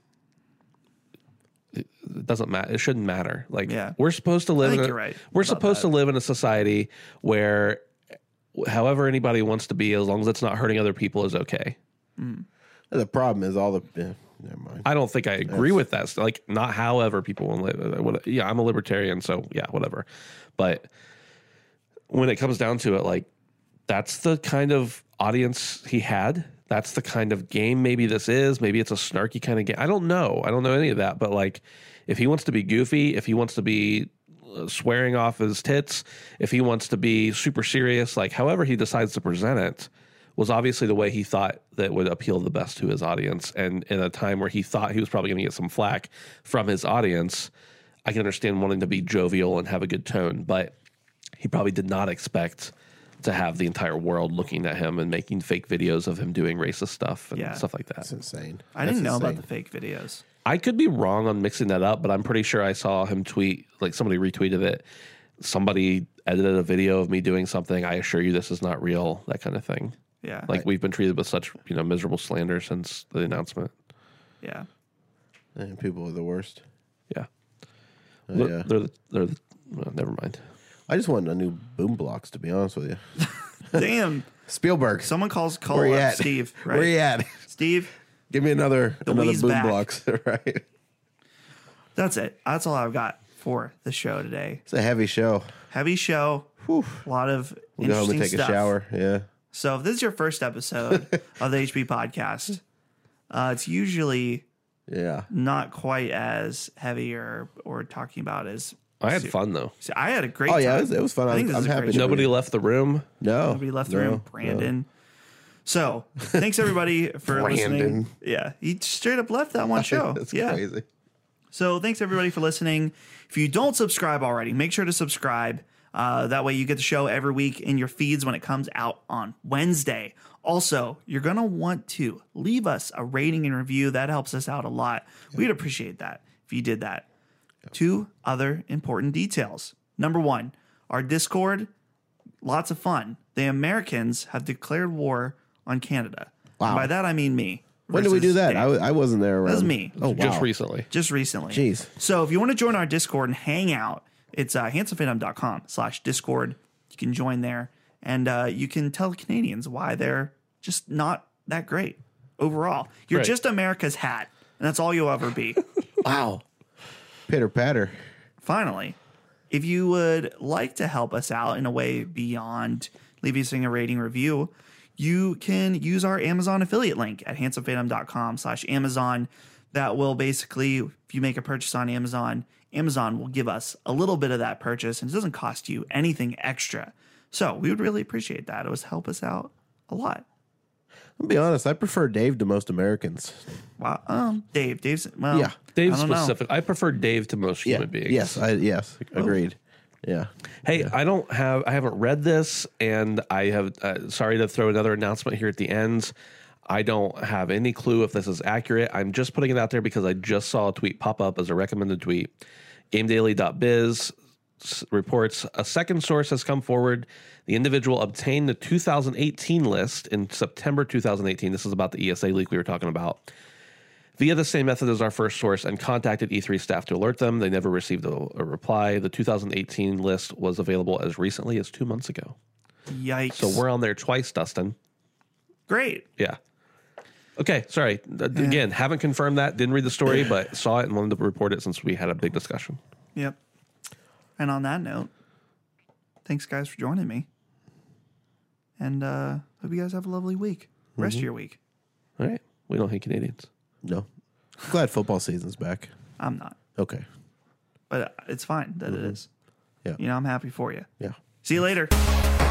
it doesn't matter. It shouldn't matter. Like, Yeah. we're supposed to live. think in a, you're right We're about supposed to live in a society where, however anybody wants to be, as long as it's not hurting other people, is okay. The problem is all the. Never mind. I don't think I agree with that. Like, not however people want to live. Yeah, I'm a libertarian, so yeah, whatever. But when it comes down to it, like, that's the kind of audience he had. That's the kind of game maybe this is. Maybe it's a snarky kind of game. I don't know. I don't know any of that. But, like, if he wants to be goofy, if he wants to be swearing off his tits, if he wants to be super serious, like, however he decides to present it, was obviously the way he thought that would appeal the best to his audience. And in a time where he thought he was probably going to get some flack from his audience, I can understand wanting to be jovial and have a good tone, but he probably did not expect to have the entire world looking at him and making fake videos of him doing racist stuff and stuff like that. That's insane. I didn't know about the fake videos. I could be wrong on mixing that up, but I'm pretty sure I saw him tweet, like, somebody retweeted it. Somebody edited a video of me doing something. I assure you this is not real, that kind of thing. Yeah. Like, we've been treated with such, miserable slander since the announcement. Yeah. And people are the worst. Yeah. Yeah. They're the well, never mind. I just want a new boom blocks, to be honest with you. Damn. Spielberg. Someone call Where you up at? Steve. Right? Where you at? Steve, Give me another Wee's boom back. blocks. Right. that's it. That's all I've got for the show today. It's a heavy show. Heavy show. A lot of We'll go home interesting and take stuff. a shower. Yeah. So if this is your first episode of the HP podcast, it's usually Yeah. not quite as heavy or talking about as. I had fun, though. So I had a great Oh time. yeah, it was fun. I think this I'm is a happy. great to show. Nobody left the room. No. Nobody left the no, room. Brandon. So thanks everybody for listening. Brandon. Yeah, he straight up left that one show. That's yeah. crazy. So thanks everybody for listening. If you don't subscribe already, make sure to subscribe. That way you get the show every week in your feeds when it comes out on Wednesday. Also, you're going to want to leave us a rating and review. That helps us out a lot. We'd appreciate that if you did that. 2 other important details. Number 1, our Discord, lots of fun. The Americans have declared war on Canada. Wow. And by that, I mean me. When did we do versus that? Dave. I wasn't there around. That was me. Oh, wow. Just recently. Just recently. Jeez. So if you want to join our Discord and hang out, it's handsomephantom.com/Discord. You can join there and you can tell Canadians why they're just not that great overall. You're Right. just America's hat, and that's all you'll ever be. Wow. Pitter patter. Finally, if you would like to help us out in a way beyond leaving a rating review, you can use our Amazon affiliate link at handsomephantom.com/Amazon. That will basically, if you make a purchase on Amazon, Amazon will give us a little bit of that purchase, and it doesn't cost you anything extra. So we would really appreciate that. It would help us out a lot. I'll be honest. I prefer Dave to most Americans. Wow. Dave's, well, Yeah. Dave I don't know. specific. I prefer Dave to most human beings. Yes. Yes. Agreed. Yeah. Hey, I haven't read this, and I have. Sorry to throw another announcement here at the end. I don't have any clue if this is accurate. I'm just putting it out there because I just saw a tweet pop up as a recommended tweet. GameDaily.biz reports a second source has come forward. The individual obtained the 2018 list in September 2018. This is about the ESA leak we were talking about. Via the same method as our first source, and contacted E3 staff to alert them. They never received a reply. The 2018 list was available as recently as 2 months ago. Yikes. So we're on there twice, Dustin. Great. Yeah. Okay, sorry. Again, haven't confirmed that. Didn't read the story, but saw it and wanted to report it since we had a big discussion. Yep. And on that note, thanks guys for joining me. And hope you guys have a lovely week. Rest of your week. All right. We don't hate Canadians. No. Glad football season's back. I'm not. Okay. But it's fine that it is. Yeah. You know, I'm happy for you. Yeah. See you later.